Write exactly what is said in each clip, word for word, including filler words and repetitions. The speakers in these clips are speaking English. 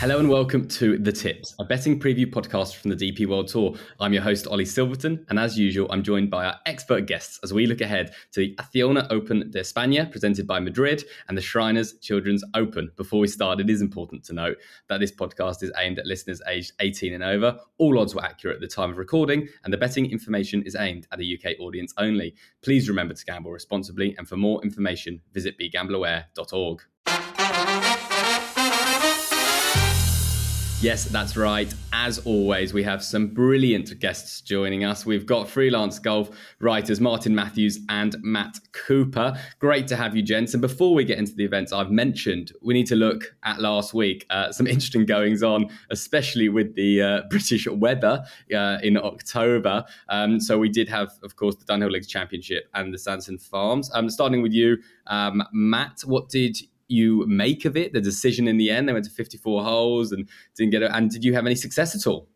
Hello and welcome to The Tips, a betting preview podcast from the D P World Tour. I'm your host, Ollie Silverton, and as usual, I'm joined by our expert guests as we look ahead to the Acciona Open de España, presented by Madrid, and the Shriners Children's Open. Before we start, it is important to note that this podcast is aimed at listeners aged eighteen and over. All odds were accurate at the time of recording, and the betting information is aimed at a U K audience only. Please remember to gamble responsibly, and for more information, visit be gamble aware dot org. Yes, that's right. As always, we have some brilliant guests joining us. We've got freelance golf writers Martin Matthews and Matt Cooper. Great to have you, gents. And before we get into the events I've mentioned, we need to look at last week. Uh, some interesting goings on, especially with the uh, British weather uh, in October. Um, so we did have, of course, the Dunhill Links Championship and the Sanderson Farms. Um, starting with you, um, Matt, what did you make of it, the decision in the end? They went to fifty-four holes and didn't get it. And did you have any success at all?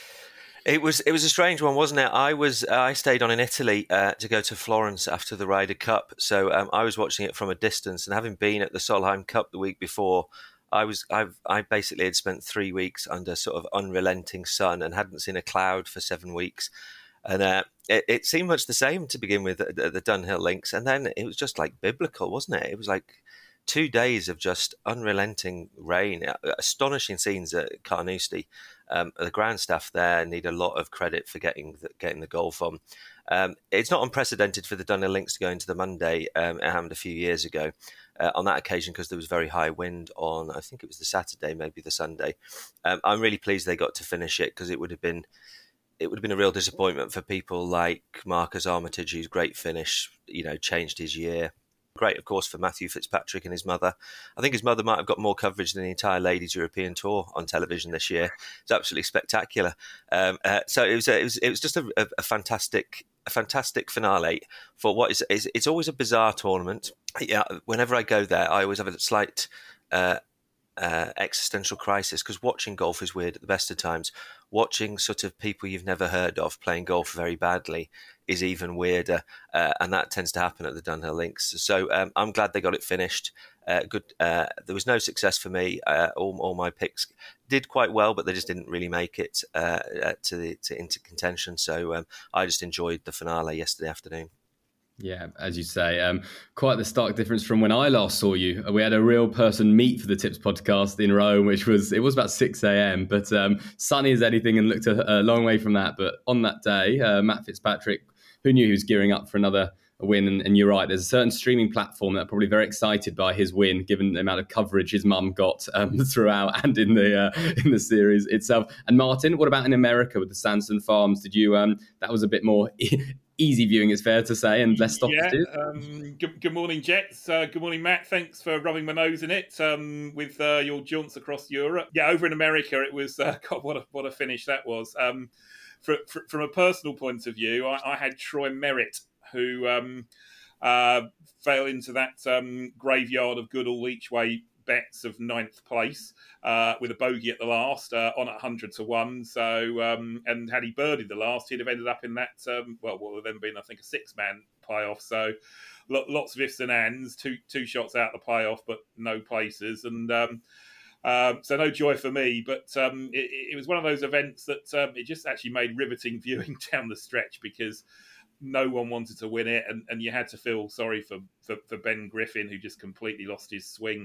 It was it was a strange one, wasn't it? I was uh, I stayed on in Italy uh, to go to Florence after the Ryder Cup, so um, I was watching it from a distance. And having been at the Solheim Cup the week before, I was I've I basically had spent three weeks under sort of unrelenting sun and hadn't seen a cloud for seven weeks. And uh, it, it seemed much the same to begin with at the, the Dunhill Links, and then it was just like biblical, wasn't it? It was like two days of just unrelenting rain, astonishing scenes at Carnoustie. Um, the ground staff there need a lot of credit for getting the, getting the golf on. Um, it's not unprecedented for the Dunhill Links to go into the Monday. Um, it happened a few years ago uh, on that occasion because there was very high wind on, I think it was the Saturday, maybe the Sunday. Um, I'm really pleased they got to finish it because it would have been it would have been a real disappointment for people like Marcus Armitage, whose great finish, you know, changed his year. Great, of course, for Matthew Fitzpatrick and his mother. I think his mother might have got more coverage than the entire Ladies European Tour on television this year. It's absolutely spectacular. Um, uh, so it was, a, it was, it was just a, a, a fantastic, a fantastic finale for what is, is. It's always a bizarre tournament. Yeah, whenever I go there, I always have a slight uh, uh, existential crisis because watching golf is weird at the best of times. Watching sort of people you've never heard of playing golf very badly is even weirder, uh, and that tends to happen at the Dunhill Links. So um, I'm glad they got it finished. Uh, good. Uh, there was no success for me. Uh, all, all my picks did quite well, but they just didn't really make it uh, to the to into contention. So um, I just enjoyed the finale yesterday afternoon. Yeah, as you say, um, quite the stark difference from when I last saw you. We had a real person meet for the Tips podcast in Rome, which was, it was about six a.m, but um, sunny as anything and looked a, a long way from that. But on that day, uh, Matt Fitzpatrick, who knew he was gearing up for another win? And, and you're right, there's a certain streaming platform that are probably very excited by his win, given the amount of coverage his mum got um, throughout and in the uh, in the series itself. And Martin, what about in America with the Sanderson Farms? Did you, um, that was a bit more easy viewing, it's fair to say, and less stoppages? Yeah, um, good, good morning, Jets. Uh, good morning, Matt. Thanks for rubbing my nose in it um, with uh, your jaunts across Europe. Yeah, over in America, it was, uh, God, what a, what a finish that was. Um, for, for, from a personal point of view, I, I had Troy Merritt, who um, uh, fell into that um, graveyard of good all each way bets of ninth place uh, with a bogey at the last uh, on at one hundred to one. So, um, and had he birdied the last, he'd have ended up in that, um, well, what would have then been, I think, a six-man playoff. So lots of ifs and ands, two two shots out of the playoff, but no places. And um, um, so no joy for me. But um, it, it was one of those events that um, it just actually made riveting viewing down the stretch because no one wanted to win it. And, and you had to feel sorry for, for, for Ben Griffin, who just completely lost his swing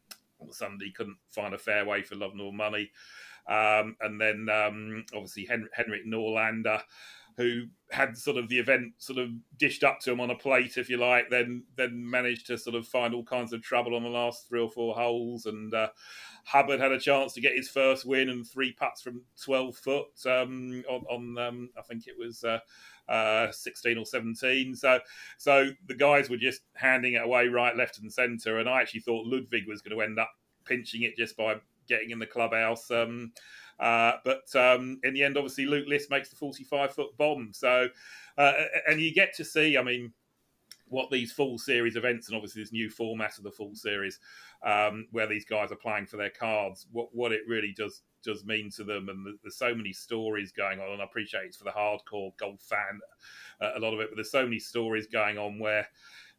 on Sunday, couldn't find a fairway for love nor money. Um, and then um, obviously Hen- Henrik Norlander, who had sort of the event sort of dished up to him on a plate, if you like, then then managed to sort of find all kinds of trouble on the last three or four holes. And uh, Hubbard had a chance to get his first win and three putts from twelve foot um, on, on um, I think it was uh, uh, sixteen or seventeen. So so the guys were just handing it away right, left and centre. And I actually thought Ludwig was going to end up pinching it just by getting in the clubhouse. Um, uh, but um, in the end, obviously, Luke List makes the forty-five foot bomb. So, uh, and you get to see, I mean, what these full series events and obviously this new format of the full series, um, where these guys are playing for their cards, what, what it really does does mean to them. And there's so many stories going on, and I appreciate it's for the hardcore golf fan, uh, a lot of it, but there's so many stories going on where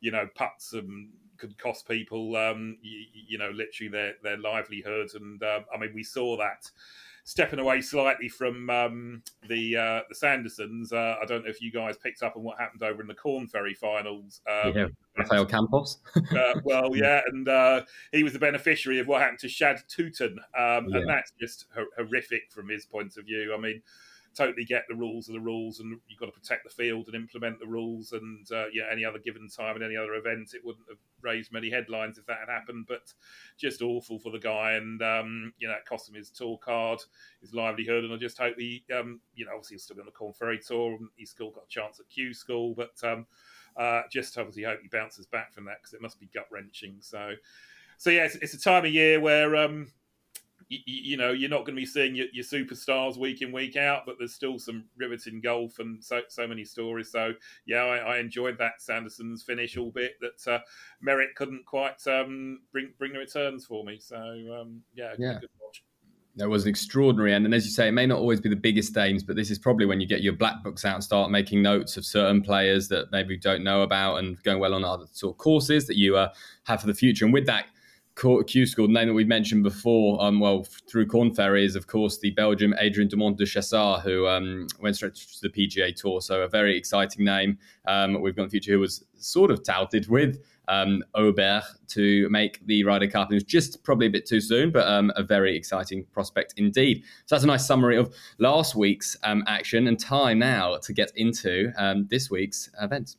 you know, putts and could cost people, um, you, you know, literally their their livelihood. And um, I mean, we saw that stepping away slightly from um, the uh, the Sandersons. Uh, I don't know if you guys picked up on what happened over in the Corn Ferry finals. Um, yeah, Rafael Campos. uh, well, yeah, and uh, he was the beneficiary of what happened to Shad Tootin, um, Yeah. and that's just ho- horrific from his point of view. I mean, totally get the rules are the rules, and you've got to protect the field and implement the rules. And uh, yeah, any other given time in any other event, it wouldn't have raised many headlines if that had happened. But just awful for the guy, and um, you know, it cost him his tour card, his livelihood. And I just hope he, um, you know, obviously he's still on the Corn Ferry Tour, and he's still got a chance at Q School, but um, uh, just obviously hope he bounces back from that, because it must be gut wrenching. So, so yeah, it's, it's a time of year where. Um, You, you know, you're not going to be seeing your, your superstars week in, week out, but there's still some riveting golf and so so many stories. So, yeah, I, I enjoyed that Sanderson's finish, albeit that uh, Merritt couldn't quite um, bring bring the returns for me. So, um, yeah, Yeah. good watch. That was an extraordinary end. And as you say, it may not always be the biggest names, but this is probably when you get your black books out and start making notes of certain players that maybe you don't know about and going well on other sort of courses that you uh, have for the future. And with that, Q School, the name that we've mentioned before, um, well, through Corn Ferry, is of course the Belgian Adrien de Montdechassart, who um, went straight to the P G A Tour. So a very exciting name. Um, we've got in the future, who was sort of touted with um, Aubert to make the Ryder Cup. It was just probably a bit too soon, but um, a very exciting prospect indeed. So that's a nice summary of last week's um, action, and time now to get into um, this week's event.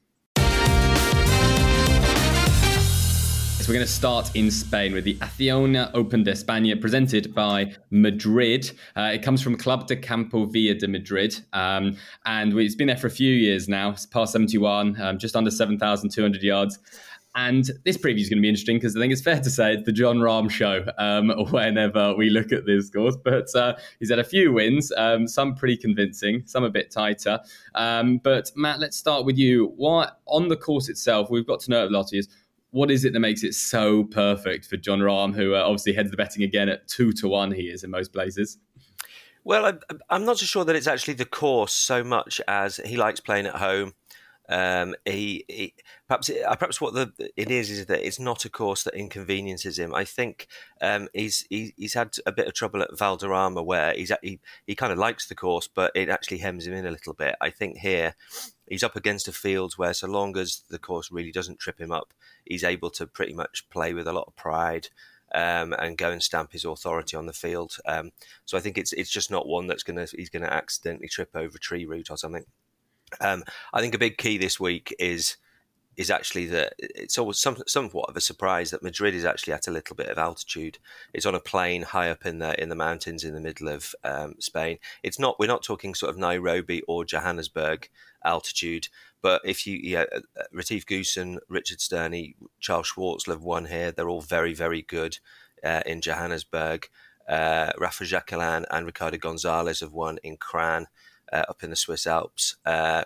So we're going to start in Spain with the Acciona Open de España, presented by Madrid. Uh, it comes from Club de Campo Villa de Madrid, um, and it's been there for a few years now. It's past seventy-one, um, just under seven thousand two hundred yards. And this preview is going to be interesting because I think it's fair to say it's the Jon Rahm show um, whenever we look at this course. But uh, he's had a few wins, um, some pretty convincing, some a bit tighter. Um, but Matt, let's start with you. What on the course itself, we've got to know it a lot is, what is it that makes it so perfect for Jon Rahm, who uh, obviously heads the betting again at two to one he is in most places? Well, I, I'm not so sure that it's actually the course so much as he likes playing at home. Um, he, he perhaps perhaps what the it is is that it's not a course that inconveniences him. I think um, he's he, he's had a bit of trouble at Valderrama where he's he he kind of likes the course, but it actually hems him in a little bit. I think here he's up against a field where, so long as the course really doesn't trip him up, he's able to pretty much play with a lot of pride. Um, and go and stamp his authority on the field. Um, so I think it's it's just not one that's gonna he's gonna accidentally trip over tree root or something. Um, I think a big key this week is is actually that it's always some, somewhat of a surprise that Madrid is actually at a little bit of altitude. It's on a plain high up in the in the mountains in the middle of um, Spain. It's not we're not talking sort of Nairobi or Johannesburg altitude, but if you yeah, Retief Goosen, Richard Sterney, Charles Schwartzler have won here. They're all very very good uh, in Johannesburg. Uh, Rafa Jacquelin and Ricardo Gonzalez have won in Cran. Uh, up in the Swiss Alps. Uh,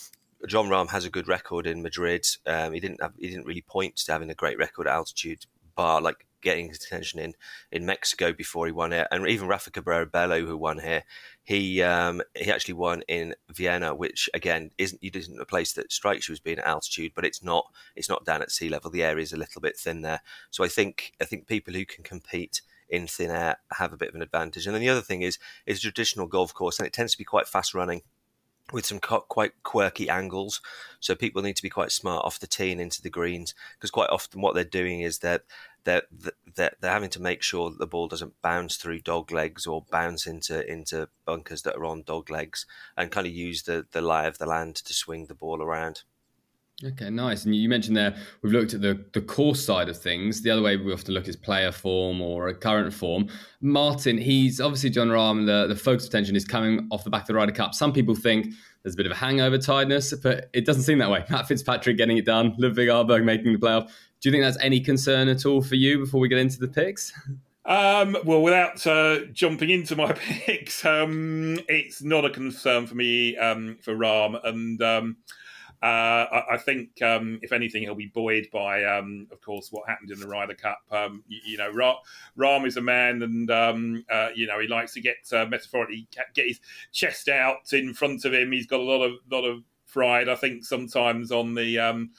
Jon Rahm has a good record in Madrid. Um, he didn't have, he didn't really point to having a great record at altitude, bar like getting his attention in, in Mexico before he won it. And even Rafa Cabrera Bello, who won here, he um, he actually won in Vienna, which again isn't isn't a place that strikes you as being at altitude, but it's not it's not down at sea level. The area is a little bit thin there. So I think I think people who can compete in thin air have a bit of an advantage. And then the other thing is, it's a traditional golf course, and it tends to be quite fast running with some quite quirky angles. So people need to be quite smart off the tee and into the greens, because quite often what they're doing is that they're, they're, they're having to make sure that the ball doesn't bounce through dog legs or bounce into, into bunkers that are on dog legs, and kind of use the, the lie of the land to swing the ball around. Okay, nice. And you mentioned there, we've looked at the, the course side of things. The other way we often look is player form or a current form. Martin, he's obviously Jon Rahm, the, the focus of attention is coming off the back of the Ryder Cup. Some people think there's a bit of a hangover tiredness, but it doesn't seem that way. Matt Fitzpatrick getting it done, Ludwig Ahlberg making the playoff. Do you think that's any concern at all for you before we get into the picks? Um, well, without uh, jumping into my picks, um, it's not a concern for me um, for Rahm. And um, Uh, I, I think, um, if anything, he'll be buoyed by, um, of course, what happened in the Ryder Cup. Um, you, you know, Ra- Rahm is a man, and um, uh, you know, he likes to get uh, metaphorically get his chest out in front of him. He's got a lot of lot of pride. I think sometimes on the um,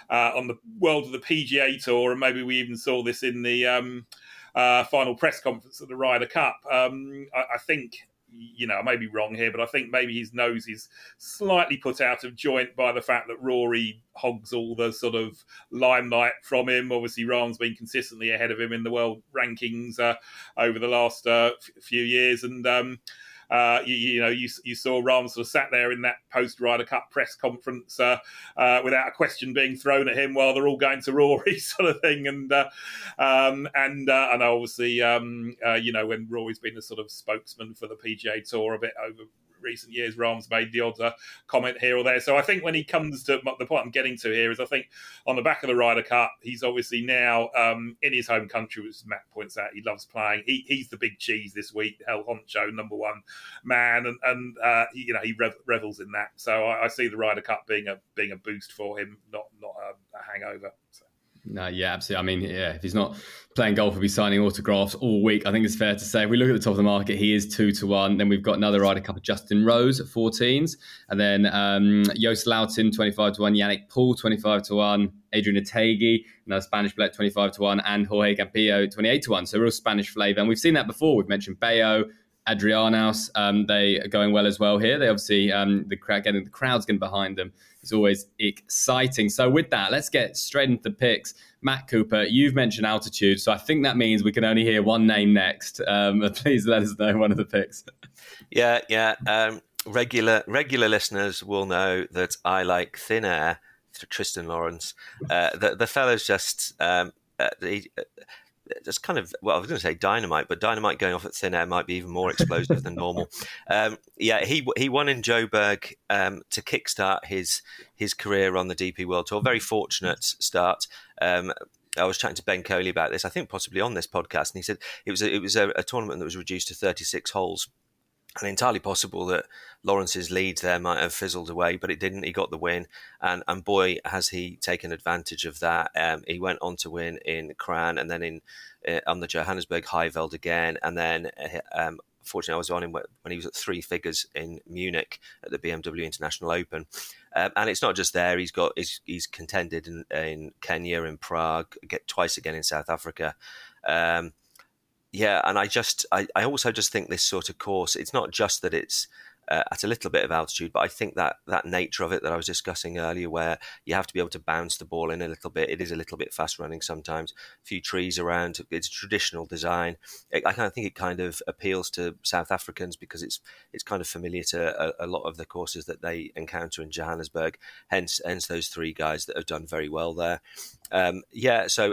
uh, on the world of the P G A Tour, and maybe we even saw this in the um, uh, final press conference of the Ryder Cup. Um, I, I think. You know, I may be wrong here, but I think maybe his nose is slightly put out of joint by the fact that Rory hogs all the sort of limelight from him. Obviously, Rahm's been consistently ahead of him in the world rankings uh, over the last uh, f- few years, and um, uh, you, you know, you, you saw Rahm sort of sat there in that post-Ryder Cup press conference uh, uh, without a question being thrown at him while they're all going to Rory, sort of thing. And uh, um, and uh, and obviously, um, uh, you know, when Rory's been the sort of spokesman for the P G A Tour a bit over recent years, Rahm's made the odd uh, comment here or there. So I think when he comes to the point I'm getting to here is I think on the back of the Ryder Cup, he's obviously now um, in his home country, which Matt points out he loves playing. He, he's the big cheese this week, El Honcho, number one man, and, and uh, he, you know, he rev- revels in that. So I, I see the Ryder Cup being a being a boost for him, not not a, a hangover. So. No, yeah, absolutely. I mean, yeah, if he's not playing golf, he'll be signing autographs all week. I think it's fair to say. If we look at the top of the market, he is two to one. Then we've got another Ryder Cup of Justin Rose at fourteens. And then um, Joost Luiten, twenty-five to one. Yannick Poole, twenty-five to one. Adrian Otaegui, another Spanish bloke, twenty-five to one. And Jorge Campillo, twenty-eight to one. So real Spanish flavour. And we've seen that before. We've mentioned Bayo, Adrianos. Um, they are going well as well here. They obviously, um, the crowd, getting the crowds getting behind them is always exciting. So with that, let's get straight into the picks. Matt Cooper, you've mentioned altitude, so I think that means we can only hear one name next. Um, please let us know one of the picks. Yeah, yeah. Um, regular regular listeners will know that I like thin air to Tristan Lawrence. Uh, the, the fellow's just um, uh, he, uh, just kind of, well, I was going to say dynamite, but dynamite going off at thin air might be even more explosive than normal. Um, yeah, he he won in Joburg um, to kickstart his his career on the D P World Tour. Very fortunate start. Um, I was chatting to Ben Coley about this, I think possibly on this podcast, and he said it was a, it was a, a tournament that was reduced to thirty-six holes. And entirely possible that Lawrence's lead there might have fizzled away, but it didn't. He got the win, and and boy, has he taken advantage of that. Um, he went on to win in Cran, and then in uh, on the Johannesburg Highveld again, and then um, fortunately I was on him when he was at three figures in Munich at the B M W International Open. Um, and it's not just there. He's got he's, he's contended in, in Kenya, in Prague, get twice again in South Africa. Um, Yeah, and I just, I, I also just think this sort of course, it's not just that it's uh, at a little bit of altitude, but I think that that nature of it that I was discussing earlier, where you have to be able to bounce the ball in a little bit. It is a little bit fast running sometimes. A few trees around. It's a traditional design. It, I kind of think it kind of appeals to South Africans because it's it's kind of familiar to a, a lot of the courses that they encounter in Johannesburg. Hence, hence those three guys that have done very well there. Um, yeah, so.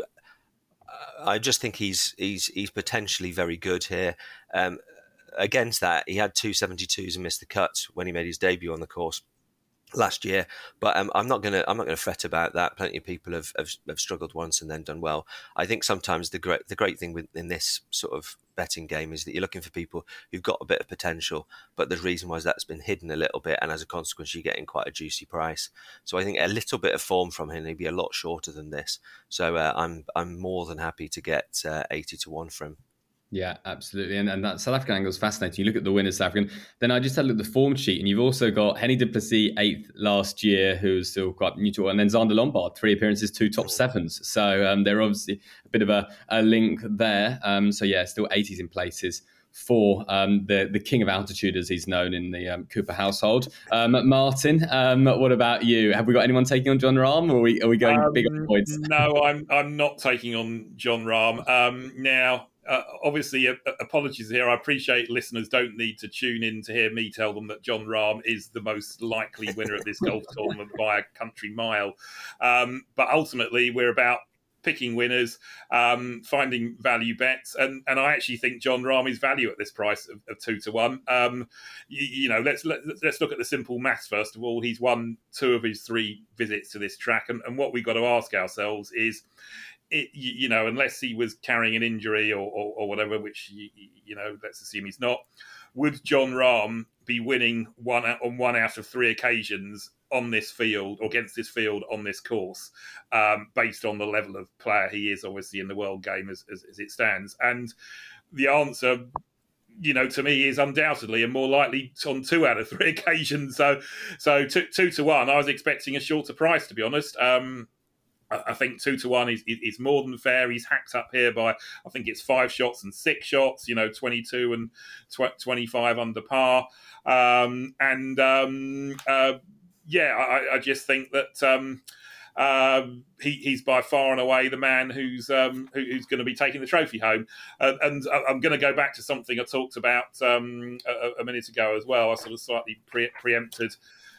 I just think he's he's he's potentially very good here. Um, against that, he had two seventy-twos and missed the cut when he made his debut on the course last year. But um, I'm not gonna I'm not gonna fret about that. Plenty of people have, have have struggled once and then done well. I think sometimes the great the great thing with, in this sort of betting game is that you're looking for people who've got a bit of potential, but the reason why that's been hidden a little bit, and as a consequence, you're getting quite a juicy price. So I think a little bit of form from him, he'd be a lot shorter than this. So uh, I'm I'm more than happy to get uh, eighty to one from him. Yeah, absolutely. And, and that South African angle is fascinating. You look at the winners, South African. Then I just had a look at the form sheet, and you've also got Henny du Plessis, eighth last year, who's still quite new to it. And then Xander Lombard, three appearances, two top sevens. So um, they're obviously a bit of a, a link there. Um, so yeah, still eighties in places for um, the, the king of altitude, as he's known in the um, Cooper household. Um, Martin, um, what about you? Have we got anyone taking on Jon Rahm, or are we, are we going um, big on points? No, I'm I'm not taking on Jon Rahm. Um, now, Uh, obviously, uh, apologies here. I appreciate listeners don't need to tune in to hear me tell them that Jon Rahm is the most likely winner of this golf tournament by a country mile. Um, but ultimately, we're about picking winners, um, finding value bets, and, and I actually think Jon Rahm is value at this price of, of two to one. Um, you, you know, let's let, let's look at the simple maths first of all. He's won two of his three visits to this track, and, and what we've got to ask ourselves is, It, you know, unless he was carrying an injury or, or, or whatever, which, you, you know, let's assume he's not, would Jon Rahm be winning one on one out of three occasions on this field, or against this field on this course, um, based on the level of player he is, obviously, in the world game as, as, as it stands? And the answer, you know, to me is undoubtedly and more likely on two out of three occasions. So, so two, two to one, I was expecting a shorter price, to be honest. Um, I think two to one is, is, is more than fair. He's hacked up here by, I think it's five shots and six shots, you know, twenty-two and tw- twenty-five under par. Um, and um, uh, yeah, I, I just think that um, um, he, he's by far and away the man who's um, who, who's going to be taking the trophy home. Uh, and I'm going to go back to something I talked about um, a, a minute ago as well. I sort of slightly pre- preempted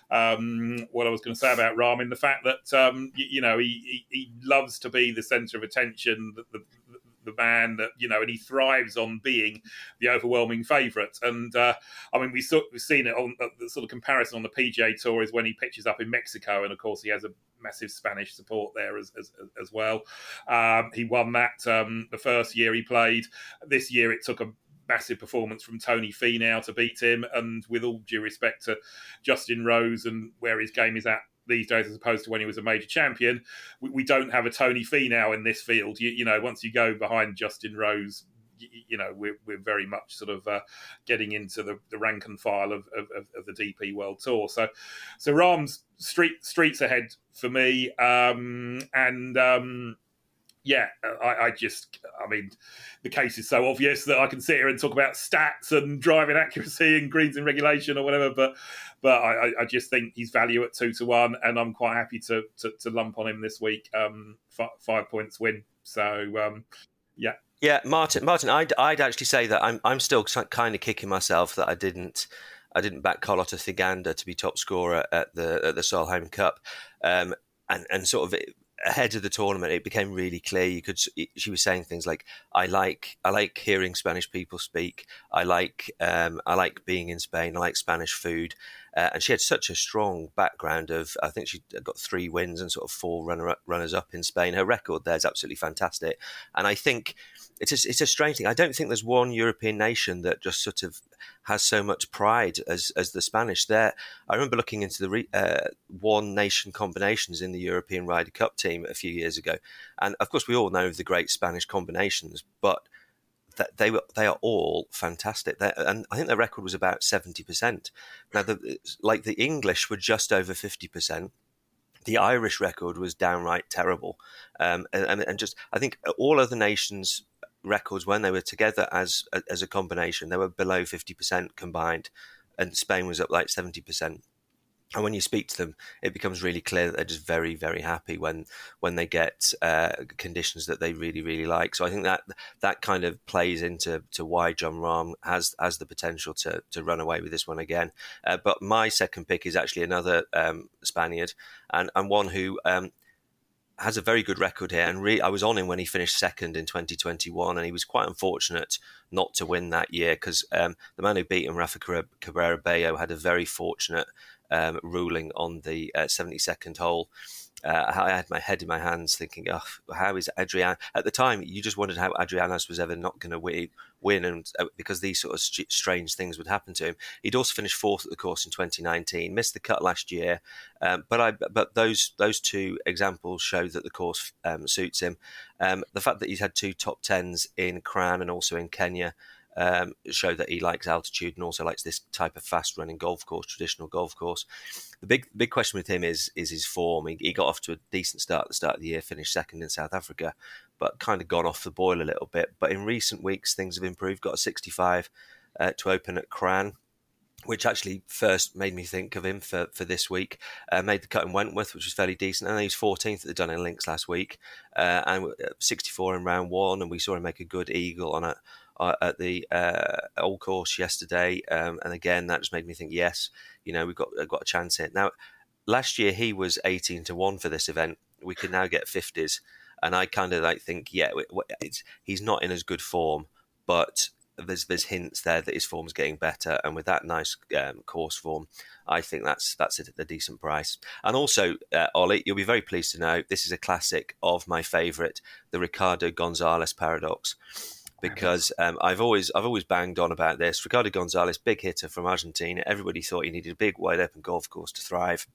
Um, what I was going to say about Rahm, the fact that um, you, you know he, he, he loves to be the centre of attention, the, the, the man that you know, and he thrives on being the overwhelming favourite. And uh, I mean, we saw, we've seen it on uh, the sort of comparison on the P G A Tour is when he pitches up in Mexico, and of course he has a massive Spanish support there as as, as well. Um, he won that um, the first year he played. This year it took a massive performance from Tony Finau to beat him, and with all due respect to Justin Rose and where his game is at these days as opposed to when he was a major champion, we, we don't have a Tony Finau in this field. You, you know, once you go behind Justin Rose, you, you know, we're, we're very much sort of uh, getting into the, the rank and file of, of, of the D P World Tour. So, so Rahm's street streets ahead for me, um, and um, yeah, I, I just, I mean, the case is so obvious that I can sit here and talk about stats and driving accuracy and greens in regulation or whatever, but but I, I just think he's value at two to one, and I'm quite happy to to, to lump on him this week. Um, f- five points win. So um, yeah, yeah, Martin. Martin, I'd I'd actually say that I'm I'm still kind of kicking myself that I didn't. I didn't back Carlota Thiganda to be top scorer at the at the Solheim Cup, um, and and sort of. It, ahead of the tournament, it became really clear. You could. She was saying things like, "I like, I like hearing Spanish people speak. I like, um, I like being in Spain. I like Spanish food." Uh, and she had such a strong background of. I think she got three wins and sort of four runner runners up in Spain. Her record there is absolutely fantastic. And I think it's a, it's a strange thing. I don't think there's one European nation that just sort of has so much pride as as the Spanish. There, I remember looking into the re, uh, one nation combinations in the European Ryder Cup team a few years ago, and of course we all know of the great Spanish combinations, but that they were they are all fantastic. They're, and I think their record was about seventy percent. Now, the, like the English were just over fifty percent. The Irish record was downright terrible, um, and, and just I think all other nations' records when they were together as as a combination, they were below fifty percent combined, and Spain was up like seventy percent. And when you speak to them, it becomes really clear that they're just very, very happy when when they get uh, conditions that they really, really like. So I think that that kind of plays into to why Jon Rahm has has the potential to to run away with this one again. Uh, but my second pick is actually another um, Spaniard, and, and one who um, has a very good record here. And re- I was on him when he finished second in twenty twenty-one, and he was quite unfortunate not to win that year because um, the man who beat him, Rafa Cabrera Bello, had a very fortunate Um, ruling on the uh, seventy-second hole. Uh, I had my head in my hands thinking, oh, how is Adrian? At the time, you just wondered how Adrianos was ever not going to win, win and uh, because these sort of st- strange things would happen to him. He'd also finished fourth at the course in twenty nineteen, missed the cut last year, um, but I but those those two examples show that the course um, suits him. Um, the fact that he's had two top tens in Cran and also in Kenya Um, show that he likes altitude and also likes this type of fast running golf course, traditional golf course. The big big question with him is is his form. He, he got off to a decent start at the start of the year, finished second in South Africa, but kind of gone off the boil a little bit. But in recent weeks, things have improved. Got a sixty-five uh, to open at Cran, which actually first made me think of him for, for this week. Uh, made the cut in Wentworth, which was fairly decent. And he was fourteenth at the Dunhill Links last week, uh, and sixty-four in round one. And we saw him make a good eagle on it uh, at the uh, Old Course yesterday. Um, and again, that just made me think, yes, you know, we've got we've got a chance here. Now, last year he was eighteen to one for this event. We can now get fifties, and I kind of like think, yeah, it's, he's not in as good form, but there's there's hints there that his form's getting better, and with that nice um, course form, I think that's that's a, a decent price. And also, uh, Ollie, you'll be very pleased to know this is a classic of my favourite, the Ricardo Gonzalez paradox, because um, I've always I've always banged on about this. Ricardo Gonzalez, big hitter from Argentina. Everybody thought he needed a big, wide open golf course to thrive.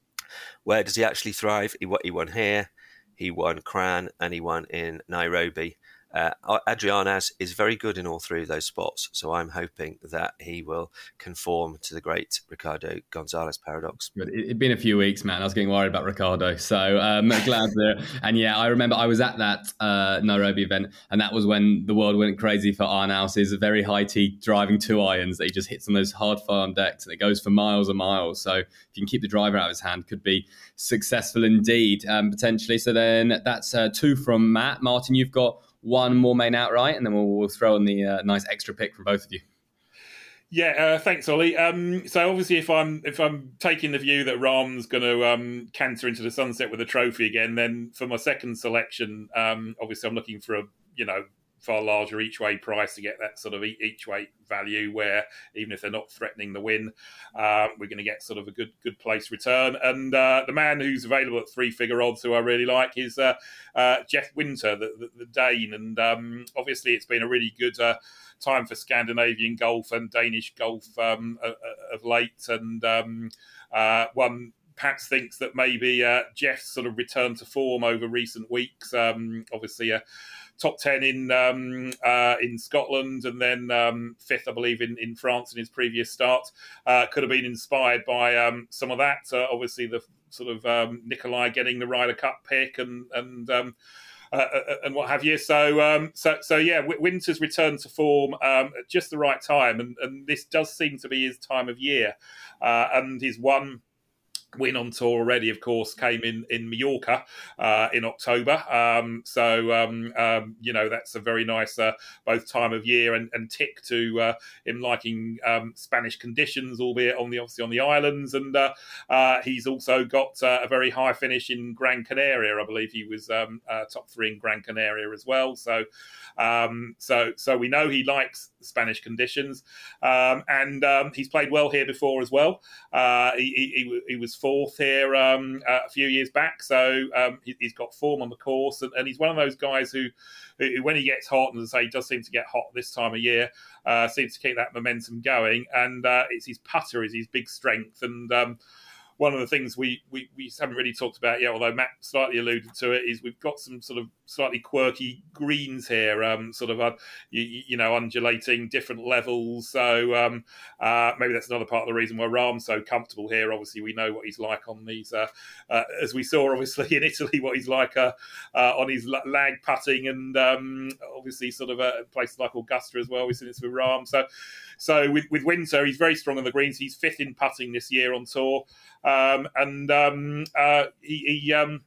Where does he actually thrive? He he won here, he won Cran, and he won in Nairobi. Uh, Adrianaz is very good in all three of those spots, so I'm hoping that he will conform to the great Ricardo Gonzalez paradox. Good. It'd been a few weeks, man. I was getting worried about Ricardo, so um, glad there. And yeah, I remember I was at that uh, Nairobi event, and that was when the world went crazy for Arnaus's very high tee driving two irons that he just hits on those hard farm decks, and it goes for miles and miles. So if you can keep the driver out of his hand, could be successful indeed, um, potentially. So then that's uh, two from Matt. Martin, you've got one more main outright, and then we'll, we'll throw in the uh, nice extra pick from both of you. Yeah, uh, thanks, Ollie. Um, so obviously, if I'm if I'm taking the view that Rahm's going to um, canter into the sunset with a trophy again, then for my second selection, um, obviously I'm looking for a you know far larger each way price to get that sort of each way value, where even if they're not threatening the win, uh, we're going to get sort of a good good place return. And uh, the man who's available at three figure odds, who I really like, is uh, uh, Jeff Winter, the, the, the Dane. And um, obviously, it's been a really good Uh, time for Scandinavian golf and Danish golf um, of late, and um, uh, one perhaps thinks that maybe uh, Jeff's sort of return to form over recent weeks. Um, obviously, a top ten in um, uh, in Scotland, and then um, fifth, I believe, in, in France in his previous start. Uh, could have been inspired by um, some of that. Uh, obviously, the sort of um, Nicolai getting the Ryder Cup pick and and. Um, Uh, and what have you. So, um, so, so yeah, Winter's returned to form um, at just the right time, and, and this does seem to be his time of year. Uh, and his one win on tour already, of course, came in in Mallorca uh, in October. Um, so um, um, you know that's a very nice uh, both time of year and, and tick to uh, him liking um, Spanish conditions, albeit on the obviously on the islands. And uh, uh, he's also got uh, a very high finish in Gran Canaria. I believe he was um, uh, top three in Gran Canaria as well. So um, so so we know he likes Spanish conditions, um, and um, he's played well here before as well. Uh, he, he, he was fourth here um, uh, a few years back, so um, he, he's got form on the course, and, and he's one of those guys who, who, when he gets hot, and as I say, he does seem to get hot this time of year, uh, seems to keep that momentum going, and uh, it's his putter is his big strength, and um, one of the things we, we, we haven't really talked about yet, although Matt slightly alluded to it, is we've got some sort of slightly quirky greens here, um, sort of, uh, you, you know, undulating different levels. So um, uh, maybe that's another part of the reason why Rahm's so comfortable here. Obviously, we know what he's like on these, uh, uh, as we saw, obviously, in Italy, what he's like uh, uh, on his lag putting, and um, obviously sort of uh, places like Augusta as well. We've seen this with Rahm. So, so with, with Winter, he's very strong on the greens. He's fifth in putting this year on tour. Um, and um, uh, he he, um,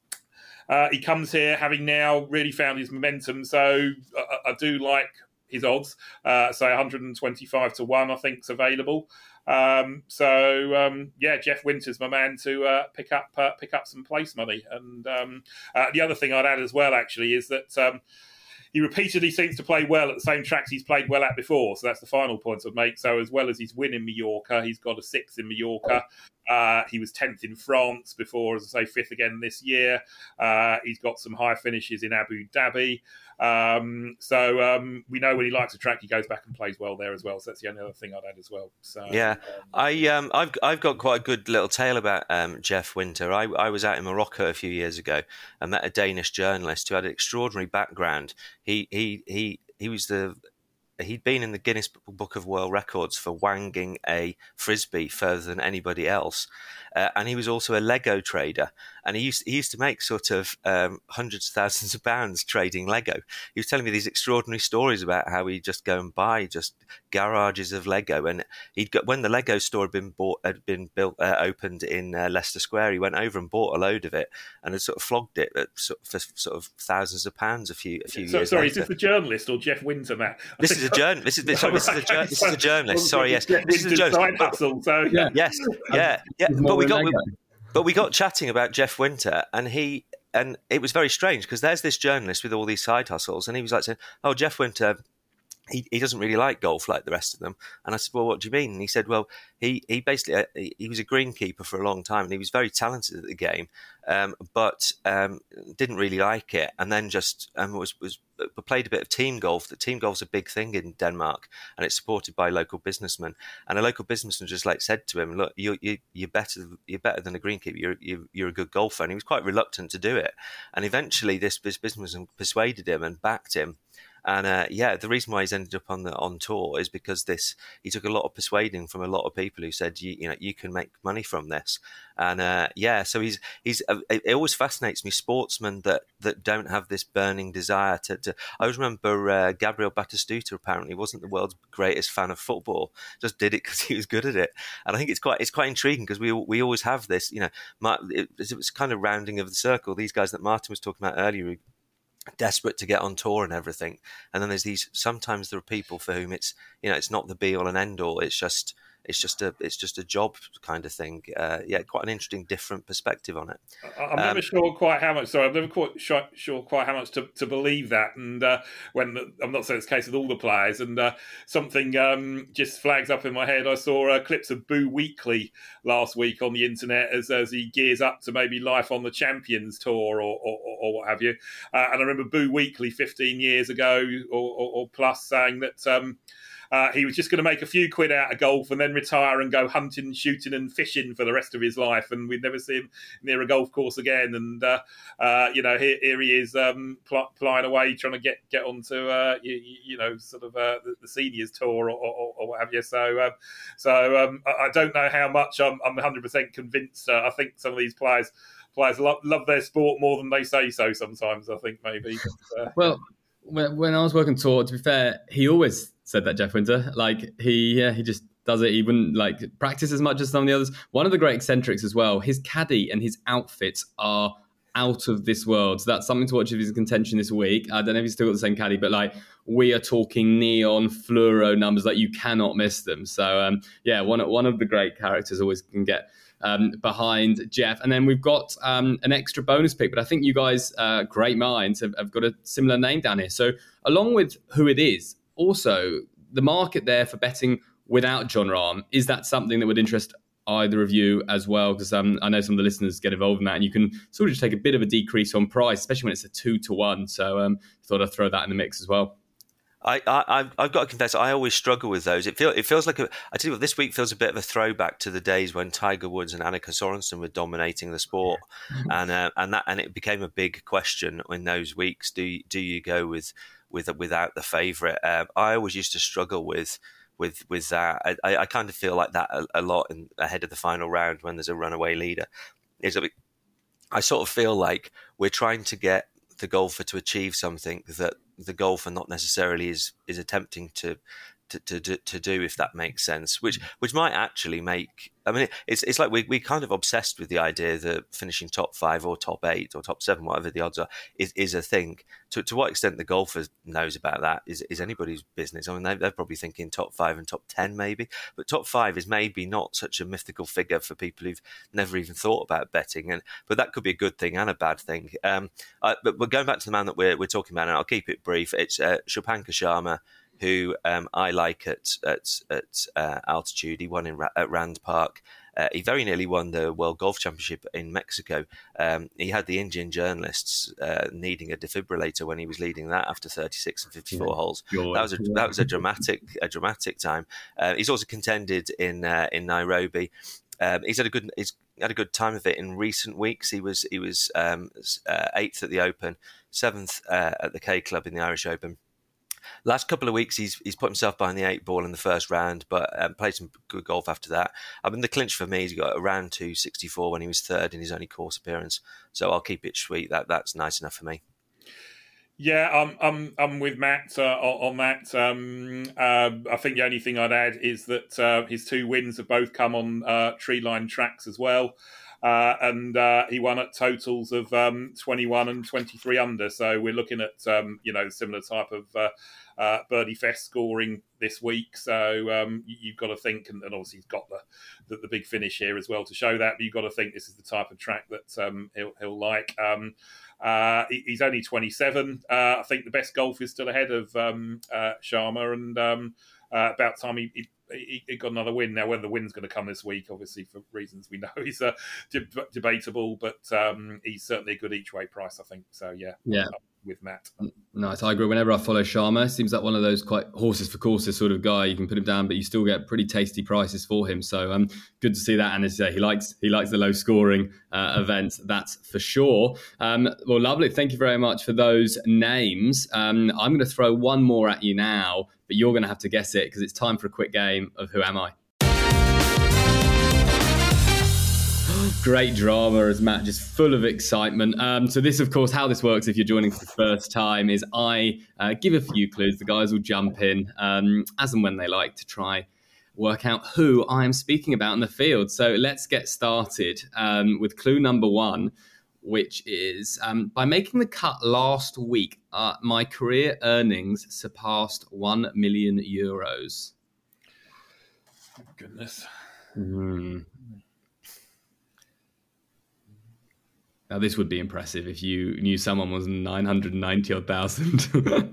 uh, he comes here having now really found his momentum. So I, I do like his odds. Uh, so one twenty-five to one, I think, is available. Um, so um, yeah, Jeff Winter's my man to uh, pick up uh, pick up some place money. And um, uh, the other thing I'd add as well, actually, is that. Um, He repeatedly seems to play well at the same tracks he's played well at before. So that's the final point I'd make. So as well as his win in Mallorca, he's got a sixth in Mallorca. Uh, he was tenth in France before, as I say, fifth again this year. Uh, he's got some high finishes in Abu Dhabi. Um, so um, we know when he likes a track, he goes back and plays well there as well. So that's the only other thing I'd add as well. So yeah, um, I um, I've I've got quite a good little tale about um, Jeff Winter. I I was out in Morocco a few years ago and met a Danish journalist who had an extraordinary background. He he he he was the He'd been in the Guinness Book of World Records for wanging a frisbee further than anybody else, uh, and he was also a Lego trader. And he used he used to make sort of um, hundreds of thousands of pounds trading Lego. He was telling me these extraordinary stories about how he'd just go and buy just garages of Lego. And he'd got when the Lego store had been bought had been built uh, opened in uh, Leicester Square. He went over and bought a load of it and had sort of flogged it at, for sort of thousands of pounds a few a few so, years. Sorry, later. is this the journalist or Jeff Winter, Matt? This is a journal. This is this, sorry, this is a jour- this is a journalist. Sorry, yes, this is a journalist. Hustle, so yeah. Yes, yeah, yeah. But we got we, but we got chatting about Jeff Winter, and he and it was very strange because there's this journalist with all these side hustles, and he was like saying, "Oh, Jeff Winter." He, he doesn't really like golf like the rest of them. And I said, well, what do you mean? And he said, well, he, he basically, uh, he, he was a greenkeeper for a long time and he was very talented at the game, um, but um, didn't really like it. And then just um, was, was played a bit of team golf. The team golf's a big thing in Denmark and it's supported by local businessmen. And a local businessman just like said to him, look, you, you, you're better you're better than a greenkeeper. You're, you're, you're a good golfer. And he was quite reluctant to do it. And eventually this, this businessman persuaded him and backed him. And uh, yeah, the reason why he's ended up on the on tour is because this he took a lot of persuading from a lot of people who said, you, you know, you can make money from this. And uh, yeah, so he's he's uh, it always fascinates me, sportsmen that, that don't have this burning desire to. to I always remember uh, Gabriel Batistuta apparently wasn't the world's greatest fan of football, just did it because he was good at it. And I think it's quite it's quite intriguing because we we always have this, you know, it, it was kind of rounding of the circle. These guys that Martin was talking about earlier, desperate to get on tour and everything, and then there's these sometimes there are people for whom it's, you know, it's not the be all and end all, it's just it's just a it's just a job kind of thing. Uh, yeah, quite an interesting different perspective on it. I'm never um, sure quite how much. Sorry, I'm never quite sure, sure quite how much to, to believe that. And uh, when the, I'm not saying it's the case with all the players, and uh, something um, just flags up in my head. I saw uh, clips of Boo Weekley last week on the internet as as he gears up to maybe Life on the Champions Tour or or, or what have you. Uh, and I remember Boo Weekley fifteen years ago or, or, or plus saying that. Um, Uh, he was just going to make a few quid out of golf and then retire and go hunting, shooting and fishing for the rest of his life. And we'd never see him near a golf course again. And, uh, uh, you know, here, here he is um, pl- flying away, trying to get, get onto, uh, you, you know, sort of uh, the, the seniors tour or, or, or what have you. So um, so um, I, I don't know how much I'm, I'm one hundred percent convinced. Uh, I think some of these players players love, love their sport more than they say so sometimes, I think, maybe. But, uh, well, when, when I was working tour, to be fair, he always said that, Jeff Winter. Like, he yeah, he just does it. He wouldn't, like, practice as much as some of the others. One of the great eccentrics as well, his caddy and his outfits are out of this world. So that's something to watch if he's in contention this week. I don't know if he's still got the same caddy, but, like, we are talking neon fluoro numbers. Like, you cannot miss them. So, um, yeah, one, one of the great characters always can get Um, behind Jeff. And then we've got um, an extra bonus pick, but I think you guys, uh, great minds, have, have got a similar name down here. So along with who it is, also the market there for betting without Jon Rahm, is that something that would interest either of you as well? Because um, I know some of the listeners get involved in that, and you can sort of just take a bit of a decrease on price, especially when it's a two to one. So um, I thought I'd throw that in the mix as well. I, I, I've got to confess, I always struggle with those. It, feel, it feels like, a, I tell you what, this week feels a bit of a throwback to the days when Tiger Woods and Annika Sorensen were dominating the sport, and uh, and that and it became a big question in those weeks. Do you, do you go with with without the favourite? Uh, I always used to struggle with with with that. I, I kind of feel like that a, a lot in, ahead of the final round when there's a runaway leader. Is a, I sort of feel like we're trying to get the golfer to achieve something that the golfer not necessarily is is attempting to to to, to do, if that makes sense, which which might actually make, I mean, it's it's like we we kind of obsessed with the idea that finishing top five or top eight or top seven, whatever the odds are, is, is a thing. To to what extent the golfer knows about that is, is anybody's business. I mean, they, they're probably thinking top five and top ten maybe, but top five is maybe not such a mythical figure for people who've never even thought about betting. And but that could be a good thing and a bad thing. Um, uh, but we're going back to the man that we're we're talking about, and I'll keep it brief. It's uh, Shubhankar Sharma, who um, I like at at, at uh, altitude. He won in at Rand Park. Uh, he very nearly won the World Golf Championship in Mexico. Um, he had the Indian journalists uh, needing a defibrillator when he was leading that after thirty-six and fifty-four yeah. holes. That was a that was a dramatic a dramatic time. Uh, he's also contended in uh, in Nairobi. Um, he's had a good he's had a good time of it in recent weeks. He was he was um, uh, eighth at the Open, seventh uh, at the K Club in the Irish Open. Last couple of weeks, he's he's put himself behind the eight ball in the first round, but um, played some good golf after that. I mean, the clinch for me, he's got a round two sixty-four when he was third in his only course appearance. So I'll keep it sweet. That that's nice enough for me. Yeah, I'm I'm I'm with Matt uh, on that. Um, uh, I think the only thing I'd add is that uh, his two wins have both come on uh, tree line tracks as well. uh, and uh, he won at totals of um, twenty-one and twenty-three under. So we're looking at um, you know similar type of uh, uh, birdie fest scoring this week. So um, you, you've got to think, and, and obviously he's got the, the the big finish here as well to show that. But you've got to think this is the type of track that um, he'll he'll like. Um, Uh, he's only twenty-seven. Uh, I think the best golf is still ahead of um, uh, Sharma, and um, uh, about time he, he, he got another win. Now, whether the win's going to come this week, obviously for reasons we know, is uh, de- debatable. But um, he's certainly a good each way price, I think. So yeah, yeah. With Matt. Nice. I agree. Whenever I follow Sharma, seems like one of those quite horses for courses sort of guy. You can put him down, but you still get pretty tasty prices for him. So um, good to see that. And as you say, he likes he likes the low scoring uh, events. That's for sure. Um, well, lovely. Thank you very much for those names. Um, I'm going to throw one more at you now, but you're going to have to guess it because it's time for a quick game of Who Am I? Great drama as Matt, just full of excitement. Um, so this, of course, how this works if you're joining for the first time is I uh, give a few clues. The guys will jump in um, as and when they like to try work out who I'm speaking about in the field. So let's get started um, with clue number one, which is um, by making the cut last week, uh, my career earnings surpassed one million euros. Goodness. Mm. Now, this would be impressive if you knew someone was nine hundred ninety odd thousand.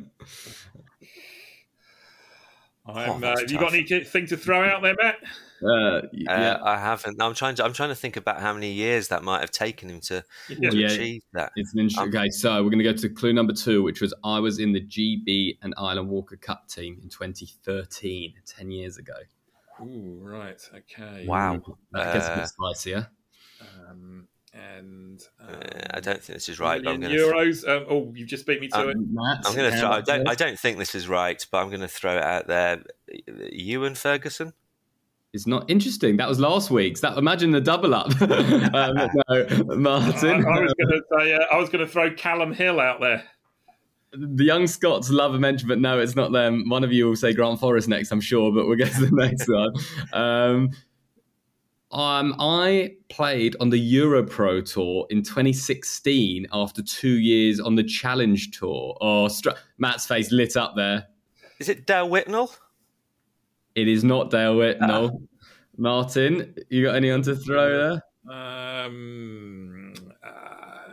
I'm, uh, have you got anything to throw out there, Matt? Uh, yeah, uh, I haven't. I'm trying to. I'm trying to think about how many years that might have taken him to, yeah. to yeah, achieve that. It's an interesting. Um, okay, so we're going to go to clue number two, which was I was in the G B and Island Walker Cup team in twenty thirteen, ten years ago. Ooh, right. Okay. Wow. I guess a Uh, bit spicier. Um, and um, uh, I don't think this is right. But I'm million going to. euros. Um, oh, you've just beat me to Um, it. Matt, I'm going to how throw. I about don't. this? I don't think this is right, but I'm going to throw it out there. Ewan Ferguson. It's not interesting. That was last week's. That imagine the double up. um, no, Martin. I, I was going to say. Uh, I was going to throw Callum Hill out there. The young Scots love a mention, but no, it's not them. One of you will say Grant Forrest next, I'm sure, but we'll get to the next one. Um, um, I played on the Europro Tour in twenty sixteen after two years on the Challenge Tour. Oh, str- Matt's face lit up there. Is it Dale Whitnell? It is not Dale Whitnell. Uh, Martin, you got anyone to throw there? Um, uh,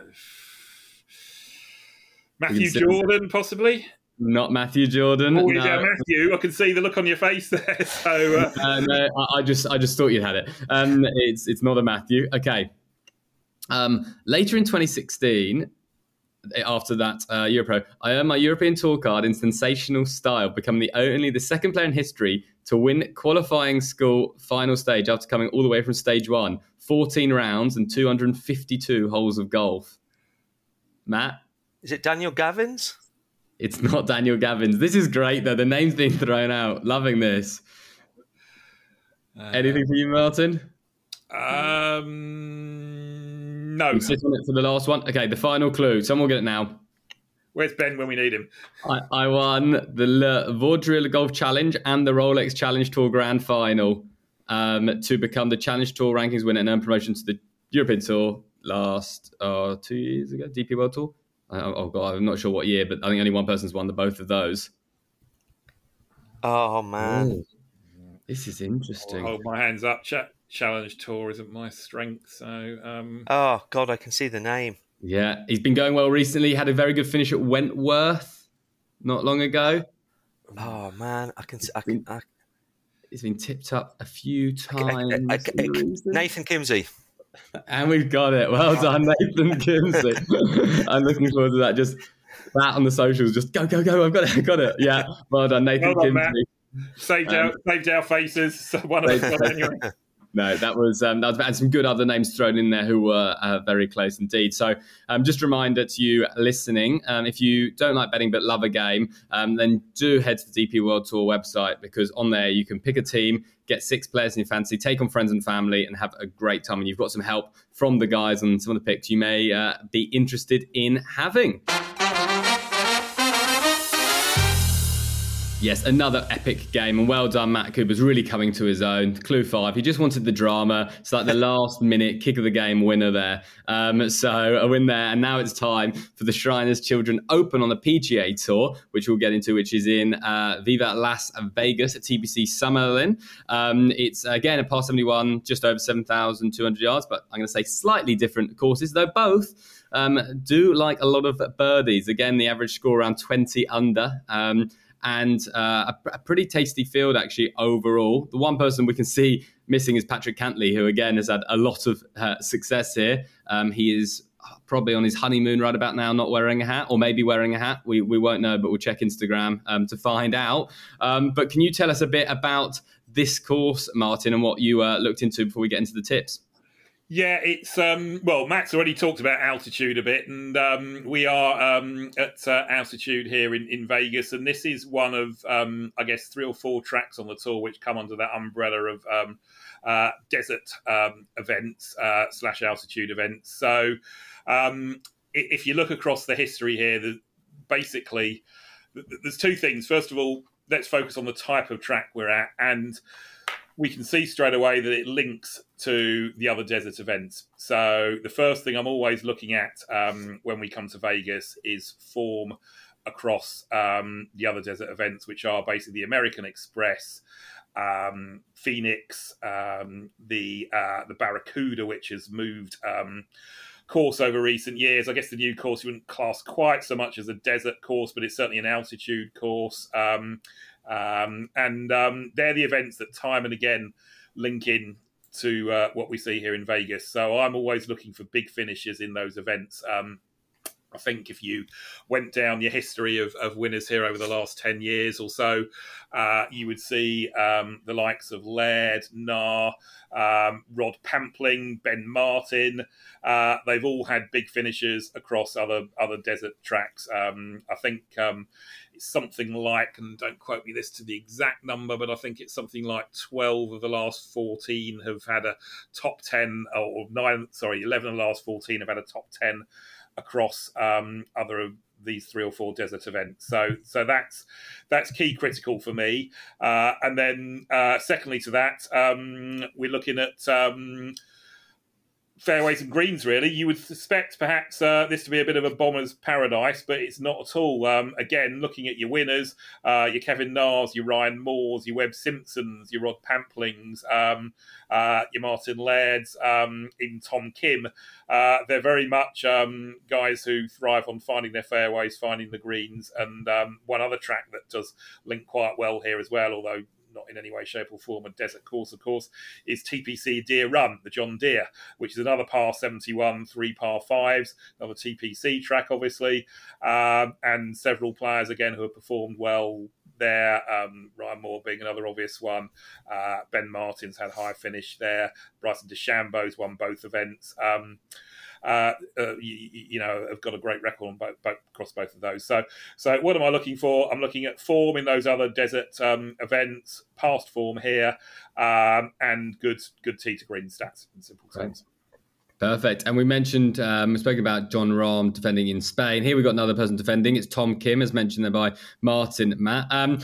Matthew Jordan, possibly. Not Matthew Jordan. Oh, no. yeah, Matthew. I can see the look on your face there. So, uh... uh, no, I, I just, I just thought you'd had it. Um, it's, it's not a Matthew. Okay. Um, later in twenty sixteen, after that uh, Europro, I earned my European Tour card in sensational style, becoming the only, the second player in history to win qualifying school final stage after coming all the way from stage one, fourteen rounds and two hundred fifty-two holes of golf. Matt? Is it Daniel Gavins? It's not Daniel Gavins. This is great, though. The name's being thrown out. Loving this. Uh, Anything for you, Martin? Um, no. You sit on it for the last one. Okay, the final clue. Someone will get it now. Where's Ben when we need him? I, I won the Le Vaudreuil Golf Challenge and the Rolex Challenge Tour Grand Final um, to become the Challenge Tour rankings winner and earn promotion to the European Tour last uh, two years ago, D P World Tour. Uh, oh, God, I'm not sure what year, but I think only one person's won the both of those. Oh, man. Ooh. This is interesting. I'll hold my hands up. Ch- Challenge Tour isn't my strength, so... Um... Oh, God, I can see the name. Yeah, he's been going well recently. He had a very good finish at Wentworth not long ago. Oh, man, I can... I can I... He's been tipped up a few times. I, I, I, I, Nathan Kimsey. And we've got it. Well done, Nathan Kimsey. I'm looking forward to that. Just that on the socials. Just go, go, go. I've got it. I've got it. Yeah. Well done, Nathan well done, Kimsey. Saved, um, our, saved our faces. So one of us got anyway. No, that was um, that was and some good other names thrown in there who were uh, very close indeed. So um, just a reminder to you listening, um, if you don't like betting but love a game, um, then do head to the D P World Tour website, because on there you can pick a team, get six players in your fantasy, take on friends and family and have a great time. And you've got some help from the guys on some of the picks you may uh, be interested in having. Yes, another epic game, and well done, Matt Cooper's really coming to his own. Clue five, he just wanted the drama. It's like the last minute kick of the game winner there. Um, so a win there, and now it's time for the Shriners Children Open on the P G A Tour, which we'll get into, which is in uh, Viva Las Vegas at T P C Summerlin. Um, it's, again, a par seventy-one, just over seven thousand two hundred yards, but I'm going to say slightly different courses, though both um, do like a lot of birdies. Again, the average score around twenty under. Um, and uh, a, a pretty tasty field, actually, overall. The one person we can see missing is Patrick Cantley, who, again, has had a lot of uh, success here. Um, he is probably on his honeymoon right about now, not wearing a hat, or maybe wearing a hat. We we won't know, but we'll check Instagram um, to find out. Um, but can you tell us a bit about this course, Martin, and what you uh, looked into before we get into the tips? Yeah, it's, um, well, Matt's already talked about altitude a bit, and um, we are um, at uh, altitude here in, in Vegas, and this is one of, um, I guess, three or four tracks on the tour which come under that umbrella of um, uh, desert um, events uh, slash altitude events. So um, if you look across the history here, the, basically, there's two things. First of all, let's focus on the type of track we're at, and we can see straight away that it links to the other desert events. So the first thing I'm always looking at um, when we come to Vegas is form across um, the other desert events, which are basically the American Express, um, Phoenix, um, the uh, the Barracuda, which has moved um, course over recent years. I guess the new course you wouldn't class quite so much as a desert course, but it's certainly an altitude course. Um, Um, and um, they're the events that time and again link in to uh, what we see here in Vegas. So I'm always looking for big finishes in those events. Um, I think if you went down your history of, of winners here over the last ten years or so, uh, you would see um, the likes of Laird, Nah, um, Rod Pampling, Ben Martin. Uh, they've all had big finishes across other other desert tracks. Um, I think um, it's something like, and don't quote me this to the exact number, but I think it's something like twelve of the last fourteen have had a top ten, or nine, sorry, eleven of the last fourteen have had a top ten across um, other of these three or four desert events. So so that's that's key critical for me. Uh, and then uh, secondly to that, um, we're looking at um, fairways and greens, really. You would suspect perhaps uh, this to be a bit of a bomber's paradise, but it's not at all. Um, again, looking at your winners, uh, your Kevin Nars, your Ryan Moores, your Webb Simpsons, your Rod Pamplings, um, uh, your Martin Lairds, um, even Tom Kim. Uh, they're very much um, guys who thrive on finding their fairways, finding the greens. And um, one other track that does link quite well here as well, although not in any way, shape or form a desert course, of course, is T P C Deere Run, the John Deere, which is another par seventy-one, three par fives, another T P C track, obviously, um, and several players, again, who have performed well there. Um, Ryan Moore being another obvious one. Uh, Ben Martin's had high finish there. Bryson DeChambeau's won both events. Um, Uh, uh, you, you know, have got a great record on both, both, across both of those. So, so what am I looking for? I'm looking at form in those other desert um, events, past form here, um, and good good tee to green stats in simple terms. Perfect. And we mentioned, um, we spoke about Jon Rahm defending in Spain. Here we've got another person defending. It's Tom Kim, as mentioned there by Martin, Matt. Um,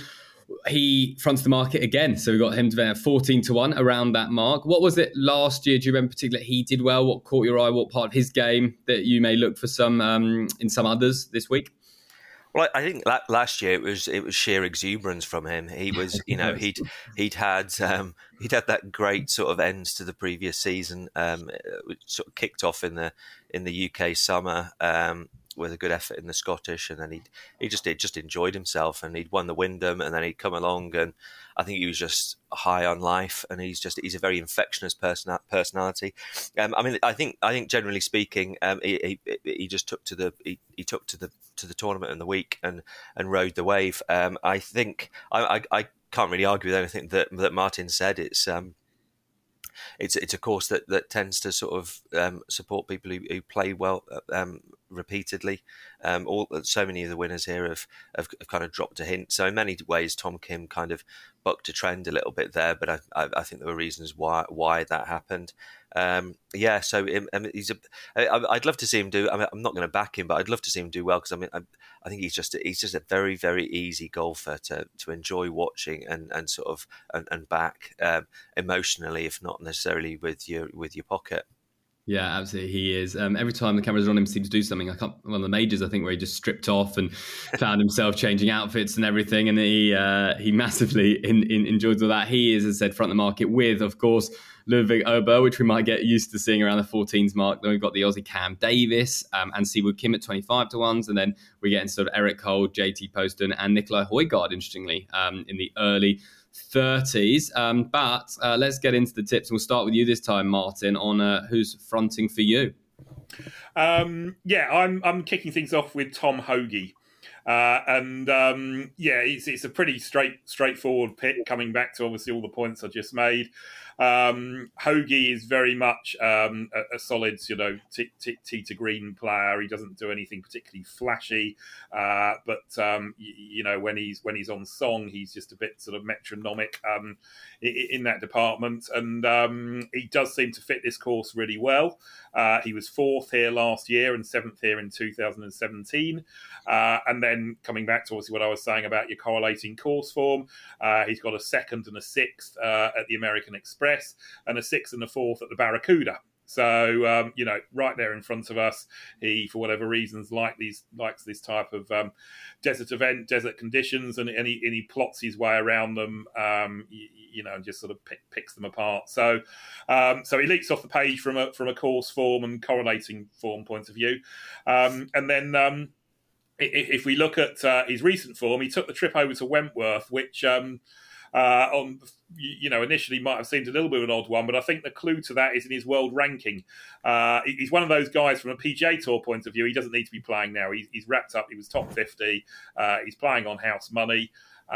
He fronts the market again, so we got him to fourteen to one around that mark. What was it last year? Do you remember particularly he did well? What caught your eye? What part of his game that you may look for some um, in some others this week? Well, I think last year it was it was sheer exuberance from him. He was, you know, he'd he'd had um, he'd had that great sort of ends to the previous season, um, which sort of kicked off in the in the U K summer. Um, with a good effort in the Scottish, and then he he just he just enjoyed himself, and he'd won the Wyndham, and then he'd come along, and I think he was just high on life, and he's just he's a very infectious person personality. Um, I mean, I think I think generally speaking, um, he, he he just took to the he, he took to the to the tournament in the week and and rode the wave. Um, I think I, I I can't really argue with anything that that Martin said. It's um. It's it's a course that, that tends to sort of um, support people who, who play well um, repeatedly. Um, all so many of the winners here have, have have kind of dropped a hint. So in many ways, Tom Kim kind of bucked a trend a little bit there. But I I, I think there were reasons why why that happened. Um, yeah, so I mean, he's a. I, I'd love to see him do. I mean, I'm not going to back him, but I'd love to see him do well because I mean, I, I think he's just he's just a very very easy golfer to, to enjoy watching and, and sort of and, and back um, emotionally, if not necessarily with your with your pocket. Yeah, absolutely, he is. Um, every time the cameras are on him, he seems to do something. I can't, one of the majors, I think, where he just stripped off and found himself changing outfits and everything, and he uh, he massively in, in, enjoyed all that. He is, as I said, front of the market with, of course, Ludwig Ober, which we might get used to seeing around the fourteens mark. Then we've got the Aussie Cam Davis um, and Siwoo Kim at twenty-five to ones, and then we get into sort of Eric Cole, J T Poston, and Nikolai Højgaard, interestingly, um, in the early thirties. Um, but uh, let's get into the tips. We'll start with you this time, Martin, on uh, who's fronting for you. Um, yeah, I'm I'm kicking things off with Tom Hoge. Uh, and um, yeah, it's, it's a pretty straight straightforward pick, coming back to obviously all the points I just made. Um, Hoge is very much um, a, a solid, you know, t- t- tee to green player. He doesn't do anything particularly flashy, uh, but um, you, you know, when he's when he's on song, he's just a bit sort of metronomic um, in, in that department, and um, he does seem to fit this course really well. Uh, he was fourth here last year and seventh here in two thousand seventeen, uh, and then coming back to obviously what I was saying about your correlating course form, uh, he's got a second and a sixth uh, at the American Express, and a sixth and a fourth at the Barracuda. So, um, you know, right there in front of us, he, for whatever reasons, like these, likes this type of um, desert event, desert conditions, and, and, he, and he plots his way around them, um, you, you know, and just sort of pick, picks them apart. So, um, so he leaks off the page from a from a course form and correlating form point of view, um, and then. Um, If we look at uh, his recent form, he took the trip over to Wentworth, which, um, uh, on you know, initially might have seemed a little bit of an odd one, but I think the clue to that is in his world ranking. Uh, he's one of those guys from a P G A Tour point of view. He doesn't need to be playing now. He's, he's wrapped up. He was top fifty. Uh, he's playing on house money.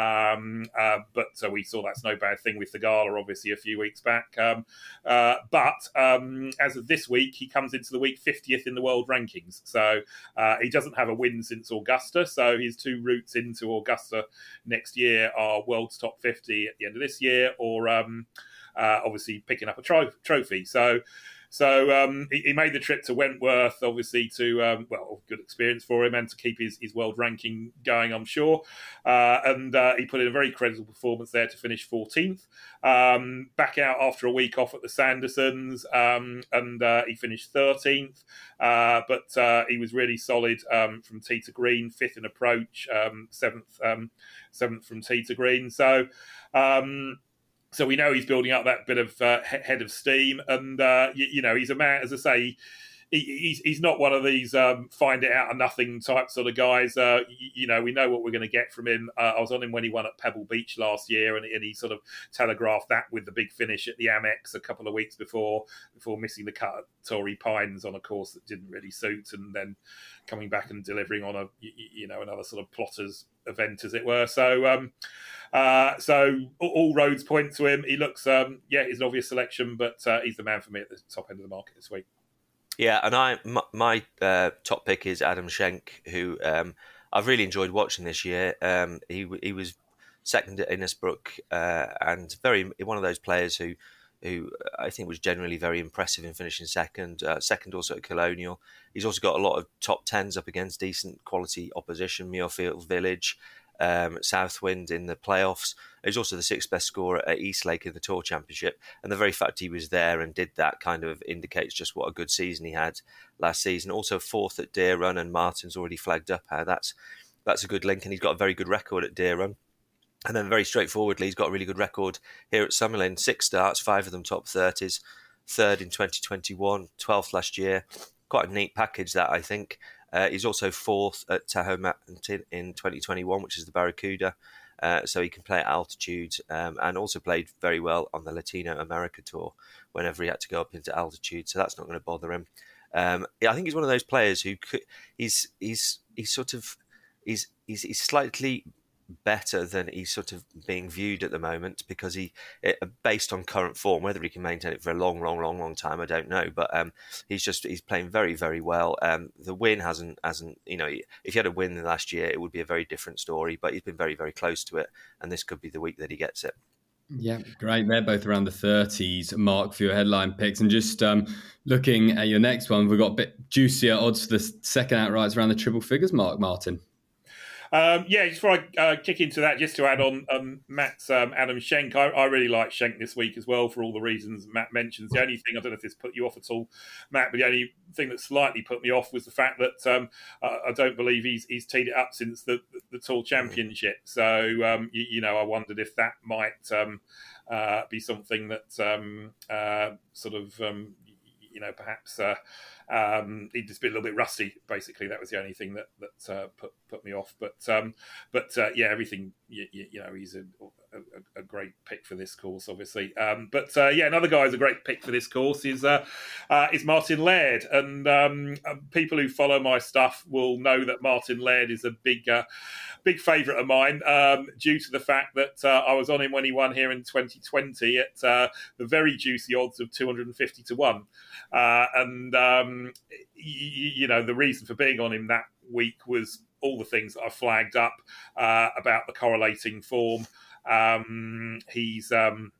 Um, uh, but so we saw that's no bad thing with the Gala, obviously, a few weeks back. Um, uh, but um, as of this week, he comes into the week fiftieth in the world rankings. So uh, he doesn't have a win since Augusta. So his two routes into Augusta next year are world's top fifty at the end of this year, or um, uh, obviously picking up a tro- trophy. So. So um, he, he made the trip to Wentworth, obviously, to, um, well, good experience for him and to keep his, his world ranking going, I'm sure. Uh, and uh, he put in a very credible performance there to finish fourteenth. Um, back out after a week off at the Sandersons, um, and uh, he finished thirteenth. Uh, but uh, he was really solid um, from tee to green, fifth in approach, um, seventh, um, seventh from tee to green. So... Um, So we know he's building up that bit of uh, head of steam, and uh, you, you know he's a man. As I say, he, he's he's not one of these um, find it out of nothing type sort of guys. Uh, you, you know, we know what we're going to get from him. Uh, I was on him when he won at Pebble Beach last year, and, and he sort of telegraphed that with the big finish at the Amex a couple of weeks before before missing the cut at Torrey Pines on a course that didn't really suit, and then coming back and delivering on a you, you know another sort of plotters event, as it were. So. Um, Uh, so all roads point to him. He looks, um, yeah, he's an obvious selection, but uh, he's the man for me at the top end of the market this week. Yeah, and I my, my uh, top pick is Adam Schenk, who um, I've really enjoyed watching this year. Um, he he was second at Innisbrook uh, and very one of those players who who I think was generally very impressive in finishing second. Uh, second also at Colonial. He's also got a lot of top tens up against decent quality opposition, Muirfield Village. Um, Southwind in the playoffs. He's also the sixth best scorer at Eastlake in the Tour Championship, and the very fact he was there and did that kind of indicates just what a good season he had last season. Also fourth at Deer Run, and Martin's already flagged up how that's that's a good link, and he's got a very good record at Deer Run. And then very straightforwardly, he's got a really good record here at Summerlin. Six starts, five of them top thirties, third in twenty twenty-one, twelfth last year. Quite a neat package that, I think. Uh, he's also fourth at Tahoe Mountain in twenty twenty-one, which is the Barracuda. Uh, so he can play at altitude um, and also played very well on the Latino America Tour whenever he had to go up into altitude. So that's not going to bother him. Um, yeah, I think he's one of those players who could, he's he's he's sort of he's he's, he's slightly better than he's sort of being viewed at the moment because he, it, based on current form, whether he can maintain it for a long, long, long, long time, I don't know. But um, he's just he's playing very, very well. Um, the win hasn't hasn't you know if he had a win last year, it would be a very different story. But he's been very, very close to it, and this could be the week that he gets it. Yeah, great. They're both around the thirties mark for your headline picks. And just um, looking at your next one, we've got a bit juicier odds for the second outrights around the triple figures mark, Martin. Um, yeah, just before I uh, kick into that, just to add on um, Matt's um, Adam Schenk, I, I really like Schenk this week as well for all the reasons Matt mentions. The only thing, I don't know if this put you off at all, Matt, but the only thing that slightly put me off was the fact that um, I, I don't believe he's he's teed it up since the, the, the Tour Championship. So, um, you, you know, I wondered if that might um, uh, be something that um, uh, sort of, um, you know, perhaps... Uh, Um, he'd just been a little bit rusty. Basically, that was the only thing that that uh, put put me off. But um, but uh, yeah, everything. You, you know, he's a, a, a great pick for this course, obviously. Um, but uh, yeah, another guy who's a great pick for this course is uh, uh, is Martin Laird. And um, people who follow my stuff will know that Martin Laird is a big uh, big favourite of mine, um, due to the fact that uh, I was on him when he won here in twenty twenty at uh, the very juicy odds of two hundred fifty to one. Uh, and, um, you, you know, the reason for being on him that week was all the things that I flagged up uh, about the correlating form. Um, he's... Um,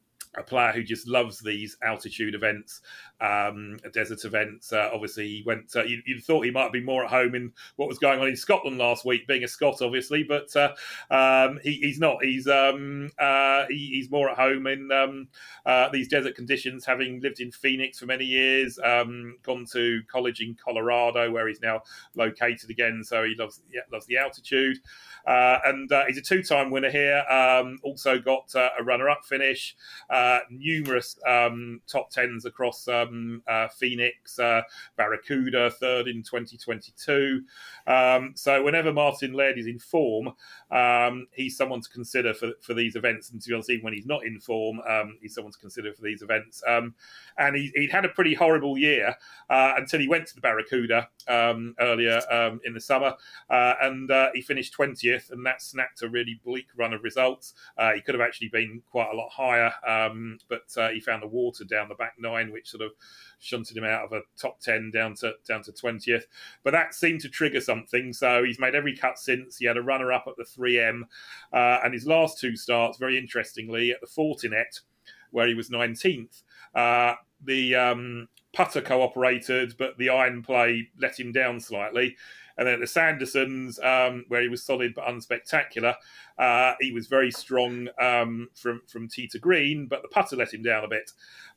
a player who just loves these altitude events, um, desert events. Uh, obviously, he went. Uh, you, you thought he might be more at home in what was going on in Scotland last week, being a Scot, obviously, but uh, um, he, he's not. He's um, uh, he, he's more at home in um, uh, these desert conditions, having lived in Phoenix for many years, um, gone to college in Colorado, where he's now located again. So he loves yeah, loves the altitude, uh, and uh, he's a two-time winner here. Um, also got uh, a runner-up finish. Uh, Uh, numerous um, top tens across um, uh, Phoenix, uh, Barracuda, third in twenty twenty-two. Um, so whenever Martin Laird is in form, um, he's someone to consider for, for these events. And to be honest, even when he's not in form, um, he's someone to consider for these events. Um, and he, he'd had a pretty horrible year uh, until he went to the Barracuda um, earlier um, in the summer. Uh, and uh, he finished twentieth, and that snapped a really bleak run of results. Uh, he could have actually been quite a lot higher. Um, Um, but uh, he found the water down the back nine, which sort of shunted him out of a top ten down to down to twentieth. But that seemed to trigger something. So he's made every cut since. He had a runner-up at the three M. Uh, and his last two starts, very interestingly, at the Fortinet, where he was nineteenth. Uh, the um, putter cooperated, but the iron play let him down slightly. And then at the Sandersons, um, where he was solid but unspectacular, uh, he was very strong um, from, from tee to green, but the putter let him down a bit.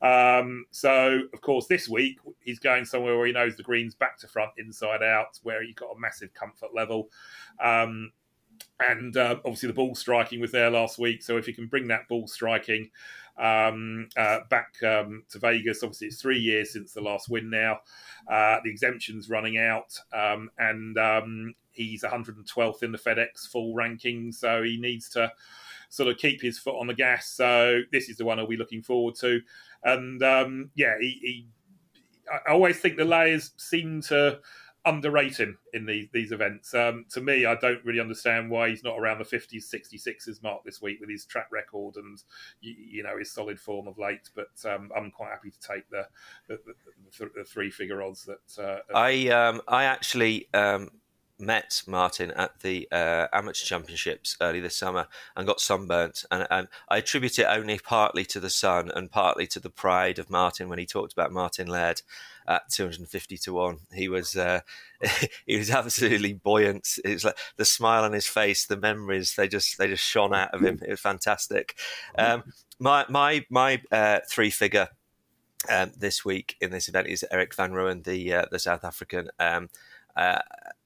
Um, so, of course, this week, he's going somewhere where he knows the green's back to front, inside out, where he's got a massive comfort level. Um, and uh, obviously the ball striking was there last week. So if you can bring that ball striking um, uh, back um, to Vegas, obviously it's three years since the last win now. Uh, the exemption's running out, um, and um, he's one hundred twelfth in the FedEx full ranking, so he needs to sort of keep his foot on the gas. So this is the one I'll be looking forward to. And um, yeah, he, he, I always think the layers seem to underrate him in these these events. Um, to me, I don't really understand why he's not around the fifties, sixty-sixes mark this week with his track record and you, you know his solid form of late. But um, I'm quite happy to take the the, the, the three figure odds that uh, I um, I actually um, met Martin at the uh, Amateur Championships early this summer and got sunburnt, and, and I attribute it only partly to the sun and partly to the pride of Martin when he talked about Martin Laird at two hundred fifty to one. He was uh, he was absolutely buoyant. It was like the smile on his face, the memories, they just they just shone out of him. It was fantastic. Um, my my my uh, three figure um, this week in this event is Erik van Rooyen, the uh, the South African. Um, uh,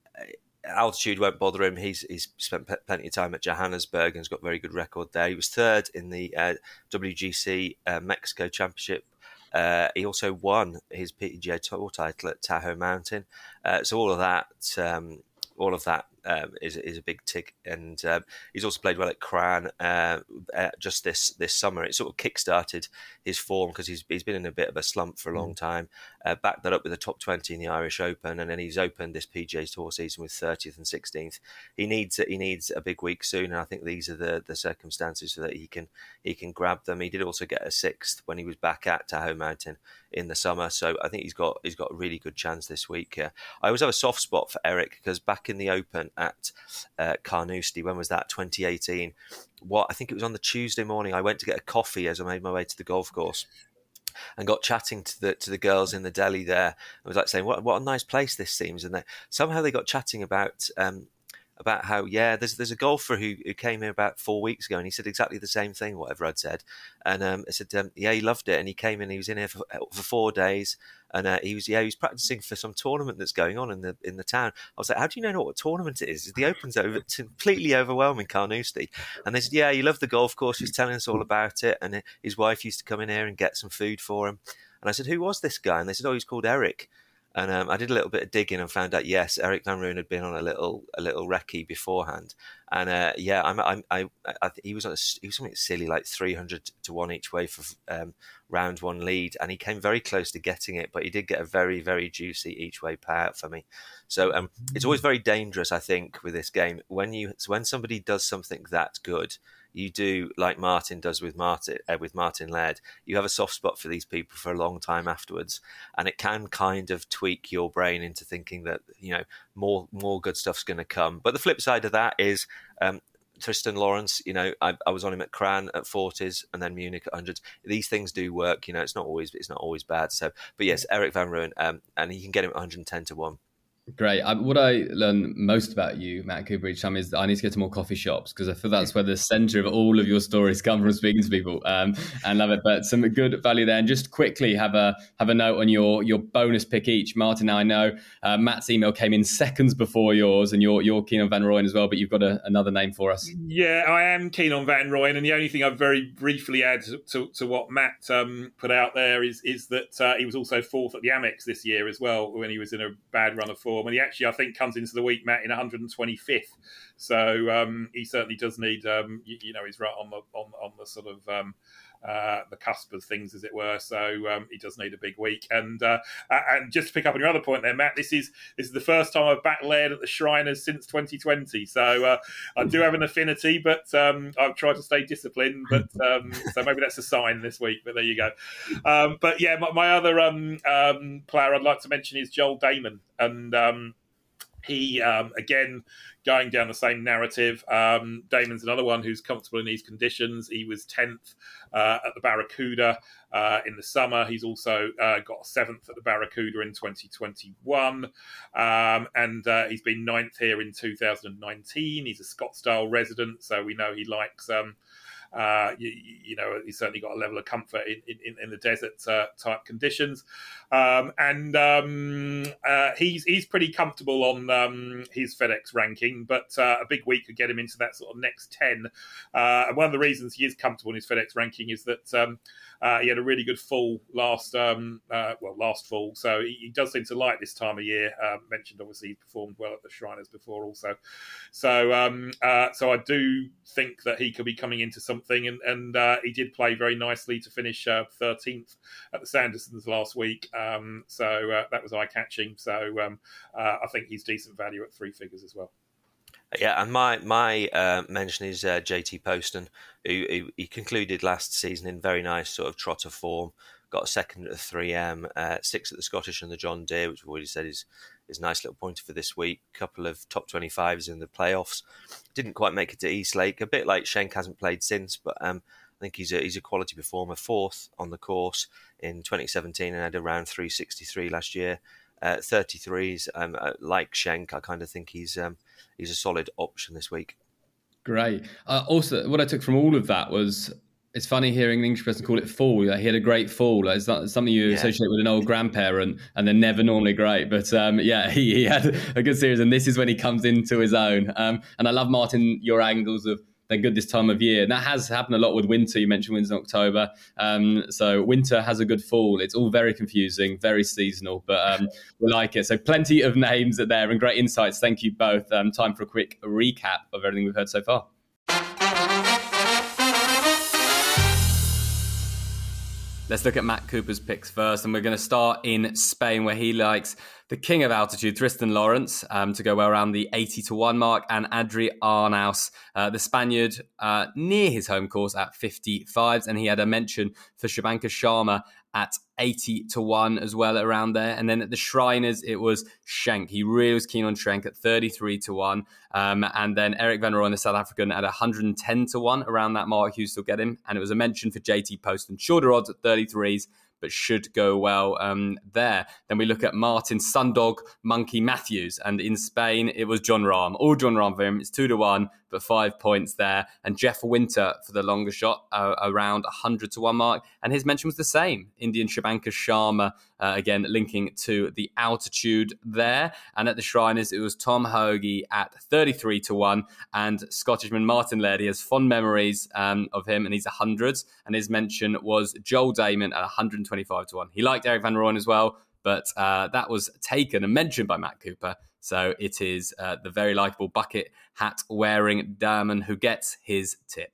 altitude won't bother him. He's he's spent p- plenty of time at Johannesburg and has got a very good record there. He was third in the uh, W G C uh, Mexico Championship. Uh, he also won his P G A Tour title at Tahoe Mountain. Uh, so all of that, um, all of that um, is is a big tick. And um, he's also played well at Cran uh, uh, just this this summer. It sort of kick-started his form because he's he's been in a bit of a slump for a long time. Uh, backed that up with a top twenty in the Irish Open, and then he's opened this P G A Tour season with thirtieth and sixteenth. He needs he needs a big week soon, and I think these are the, the circumstances so that he can he can grab them. He did also get a sixth when he was back at Tahoe Mountain in the summer, so I think he's got he's got a really good chance this week. Uh, I always have a soft spot for Erik because back in the Open tournament at uh, Carnoustie. When was that? twenty eighteen. What I think it was on the Tuesday morning. I went to get a coffee as I made my way to the golf course, and got chatting to the to the girls in the deli there. I was like saying, "What what a nice place this seems." And they, somehow they got chatting about. Um, about how, yeah, there's there's a golfer who, who came here about four weeks ago, and he said exactly the same thing, whatever I'd said. And um, I said, um, yeah, he loved it, and he came in, he was in here for, for four days, and uh, he was, yeah, he was practicing for some tournament that's going on in the in the town. I was like, how do you know what tournament it is? The Open's over, completely overwhelming Carnoustie. And they said, yeah, he loved the golf course, he was telling us all about it, and his wife used to come in here and get some food for him. And I said, who was this guy? And they said, oh, he's called Eric. And um, I did a little bit of digging and found out, yes, Eric Van Rooyen had been on a little a little recce beforehand, and uh, yeah, I'm, I'm, I, I, he was on a, he was something silly like three hundred to one each way for um, round one lead, and he came very close to getting it, but he did get a very very juicy each way payout for me. So um, it's always very dangerous, I think, with this game when you when somebody does something that good. You do like Martin does with Martin uh, with Martin Laird. You have a soft spot for these people for a long time afterwards, and it can kind of tweak your brain into thinking that you know more more good stuff's going to come. But the flip side of that is um, Tristan Lawrence. You know, I, I was on him at Cran at forties and then Munich at hundreds. These things do work. You know, it's not always it's not always bad. So, but yes, Eric Van Rooyen, um, and you can get him at one hundred ten to one. Great. I, what I learn most about you, Matt Cooper, each time is that I need to go to more coffee shops because I feel that's where the centre of all of your stories come from, speaking to people, um, and love it. But some good value there. And just quickly have a have a note on your your bonus pick each. Martin, now I know uh, Matt's email came in seconds before yours, and you're you're keen on Van Rooyen as well, but you've got a, another name for us. Yeah, I am keen on Van Rooyen, and the only thing I'd very briefly add to, to, to what Matt um, put out there is is that uh, he was also fourth at the Amex this year as well when he was in a bad run of form, and he actually I think comes into the week, Matt, in one hundred twenty-fifth. So um, he certainly does need, um, you, you know, he's right on the on, on the sort of um, uh, the cusp of things, as it were. So um, he does need a big week. And uh, and just to pick up on your other point there, Matt, this is this is the first time I've backed Laird at the Shriners since twenty twenty. So uh, I do have an affinity, but um, I've tried to stay disciplined. But um, so maybe that's a sign this week. But there you go. Um, but yeah, my, my other um, um, player I'd like to mention is Joel Damon, and um, He, um, again, going down the same narrative. Um, Damon's another one who's comfortable in these conditions. He was tenth uh, at the Barracuda uh, in the summer. He's also uh, got seventh at the Barracuda in twenty twenty-one. Um, and uh, he's been ninth here in two thousand nineteen. He's a Scottsdale resident, so we know he likes... Um, Uh, you, you know, he's certainly got a level of comfort in, in, in the desert uh, type conditions, um, and um, uh, he's he's pretty comfortable on um, his FedEx ranking. But uh, a big week could get him into that sort of next ten. Uh, and one of the reasons he is comfortable in his FedEx ranking is that um, uh, he had a really good fall last um, uh, well last fall, so he, he does seem to like this time of year. Uh, mentioned obviously he performed well at the Shriners before also, so um, uh, so I do think that he could be coming into some. Thing and, and uh, he did play very nicely to finish uh, thirteenth at the Sandersons last week, um, so uh, that was eye-catching. So um, uh, I think he's decent value at three figures as well. Yeah, and my my uh, mention is uh, J T Poston, who, who he concluded last season in very nice sort of trotter form. Got a second at the three M, uh, six at the Scottish and the John Deere, which we've already said is is a nice little pointer for this week. A couple of top twenty-fives in the playoffs. Didn't quite make it to Eastlake. A bit like Schenk hasn't played since, but um, I think he's a he's a quality performer. Fourth on the course in twenty seventeen and had around three sixty-three last year. Uh, thirty-threes, um, uh, like Schenk, I kind of think he's um, he's a solid option this week. Great. Uh, also, what I took from all of that was, it's funny hearing an English person call it fall. Like, he had a great fall. Like, it's not something you yeah. associate with an old grandparent, and they're never normally great. But um, yeah, he, he had a good series, and this is when he comes into his own. Um, and I love, Martin, your angles of they're good this time of year. And that has happened a lot with winter. You mentioned winter in October. Um, so winter has a good fall. It's all very confusing, very seasonal, but um, we like it. So plenty of names there and great insights. Thank you both. Um, time for a quick recap of everything we've heard so far. Let's look at Matt Cooper's picks first, and we're going to start in Spain, where he likes the king of altitude, Tristan Lawrence, um, to go well around the eighty to one mark, and Adri Arnaus, uh, the Spaniard, uh, near his home course at fifty-fives, and he had a mention for Shubhankar Sharma at eighty to one as well around there. And then at the Shriners, it was Schenk. He really was keen on Schenk at thirty-three to one. Um, and then Erik van Rooyen, the South African, at one hundred ten to one around that mark. You still get him. And it was a mention for J T Poston. Shorter odds at thirty-threes, but should go well um, there. Then we look at Martin Sundog Monkey Matthews. And in Spain, it was Jon Rahm. All Jon Rahm for him. It's two to one, but five points there. And Jeff Winter for the longer shot, uh, around one hundred to one mark. And his mention was the same. Indian Shubhankar Sharma, uh, again, linking to the altitude there. And at the Shriners, it was Tom Hoge at thirty-three to one. And Scottishman Martin Laird, he has fond memories um, of him, and he's one hundreds. And his mention was Joel Damon at one hundred twenty-five to one. He liked Erik van Rooyen as well, but uh, that was taken and mentioned by Matt Cooper. So it is uh, the very likeable bucket hat wearing Damon who gets his tip.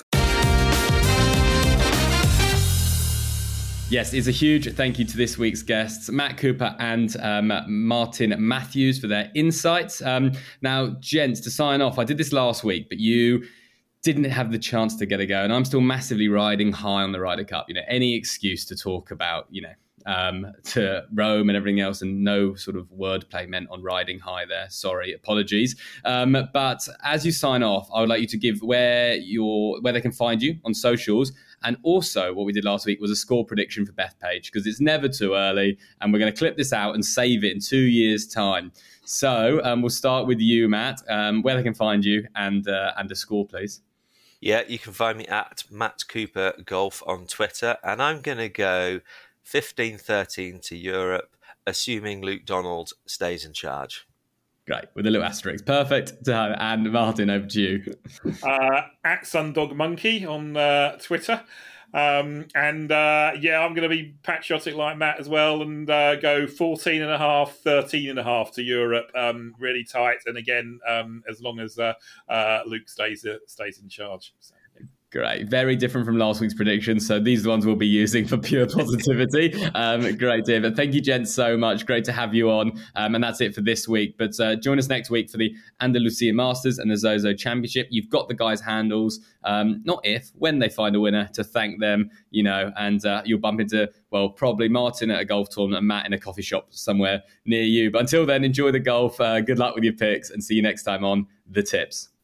Yes, it's a huge thank you to this week's guests, Matt Cooper and um, Martin Matthews, for their insights. Um, now, gents, to sign off, I did this last week, but you didn't have the chance to get a go, and I'm still massively riding high on the Ryder Cup. You know, any excuse to talk about, you know, um, to Rome and everything else, and no sort of wordplay meant on riding high there. Sorry, apologies. Um, but as you sign off, I would like you to give where your where they can find you on socials, and also what we did last week was a score prediction for Bethpage, because it's never too early, and we're going to clip this out and save it in two years' time. So um, we'll start with you, Matt. Um, where they can find you and uh, and a score, please. Yeah, you can find me at Matt Cooper Golf on Twitter, and I'm going to go fifteen thirteen to Europe, assuming Luke Donald stays in charge. Great, with a little asterisk. Perfect. Uh, and Martin, over to you. Uh, at Sundog Monkey on uh, Twitter. Um, and uh, yeah, I'm going to be patriotic like Matt as well, and uh, go fourteen and a half, thirteen and a half to Europe. Um, really tight. And again, um, as long as uh, uh, Luke stays uh, stays in charge. So, yeah. Great. Very different from last week's predictions. So these are the ones we'll be using for pure positivity. um, great to hear. But thank you, gents, so much. Great to have you on. Um, and that's it for this week. But uh, join us next week for the Andalusia Masters and the Zozo Championship. You've got the guys' handles. Um, not if, when they find a winner, to thank them, you know, and uh, you'll bump into, well, probably Martin at a golf tournament and Matt in a coffee shop somewhere near you. But until then, enjoy the golf. Uh, good luck with your picks, and see you next time on The Tips.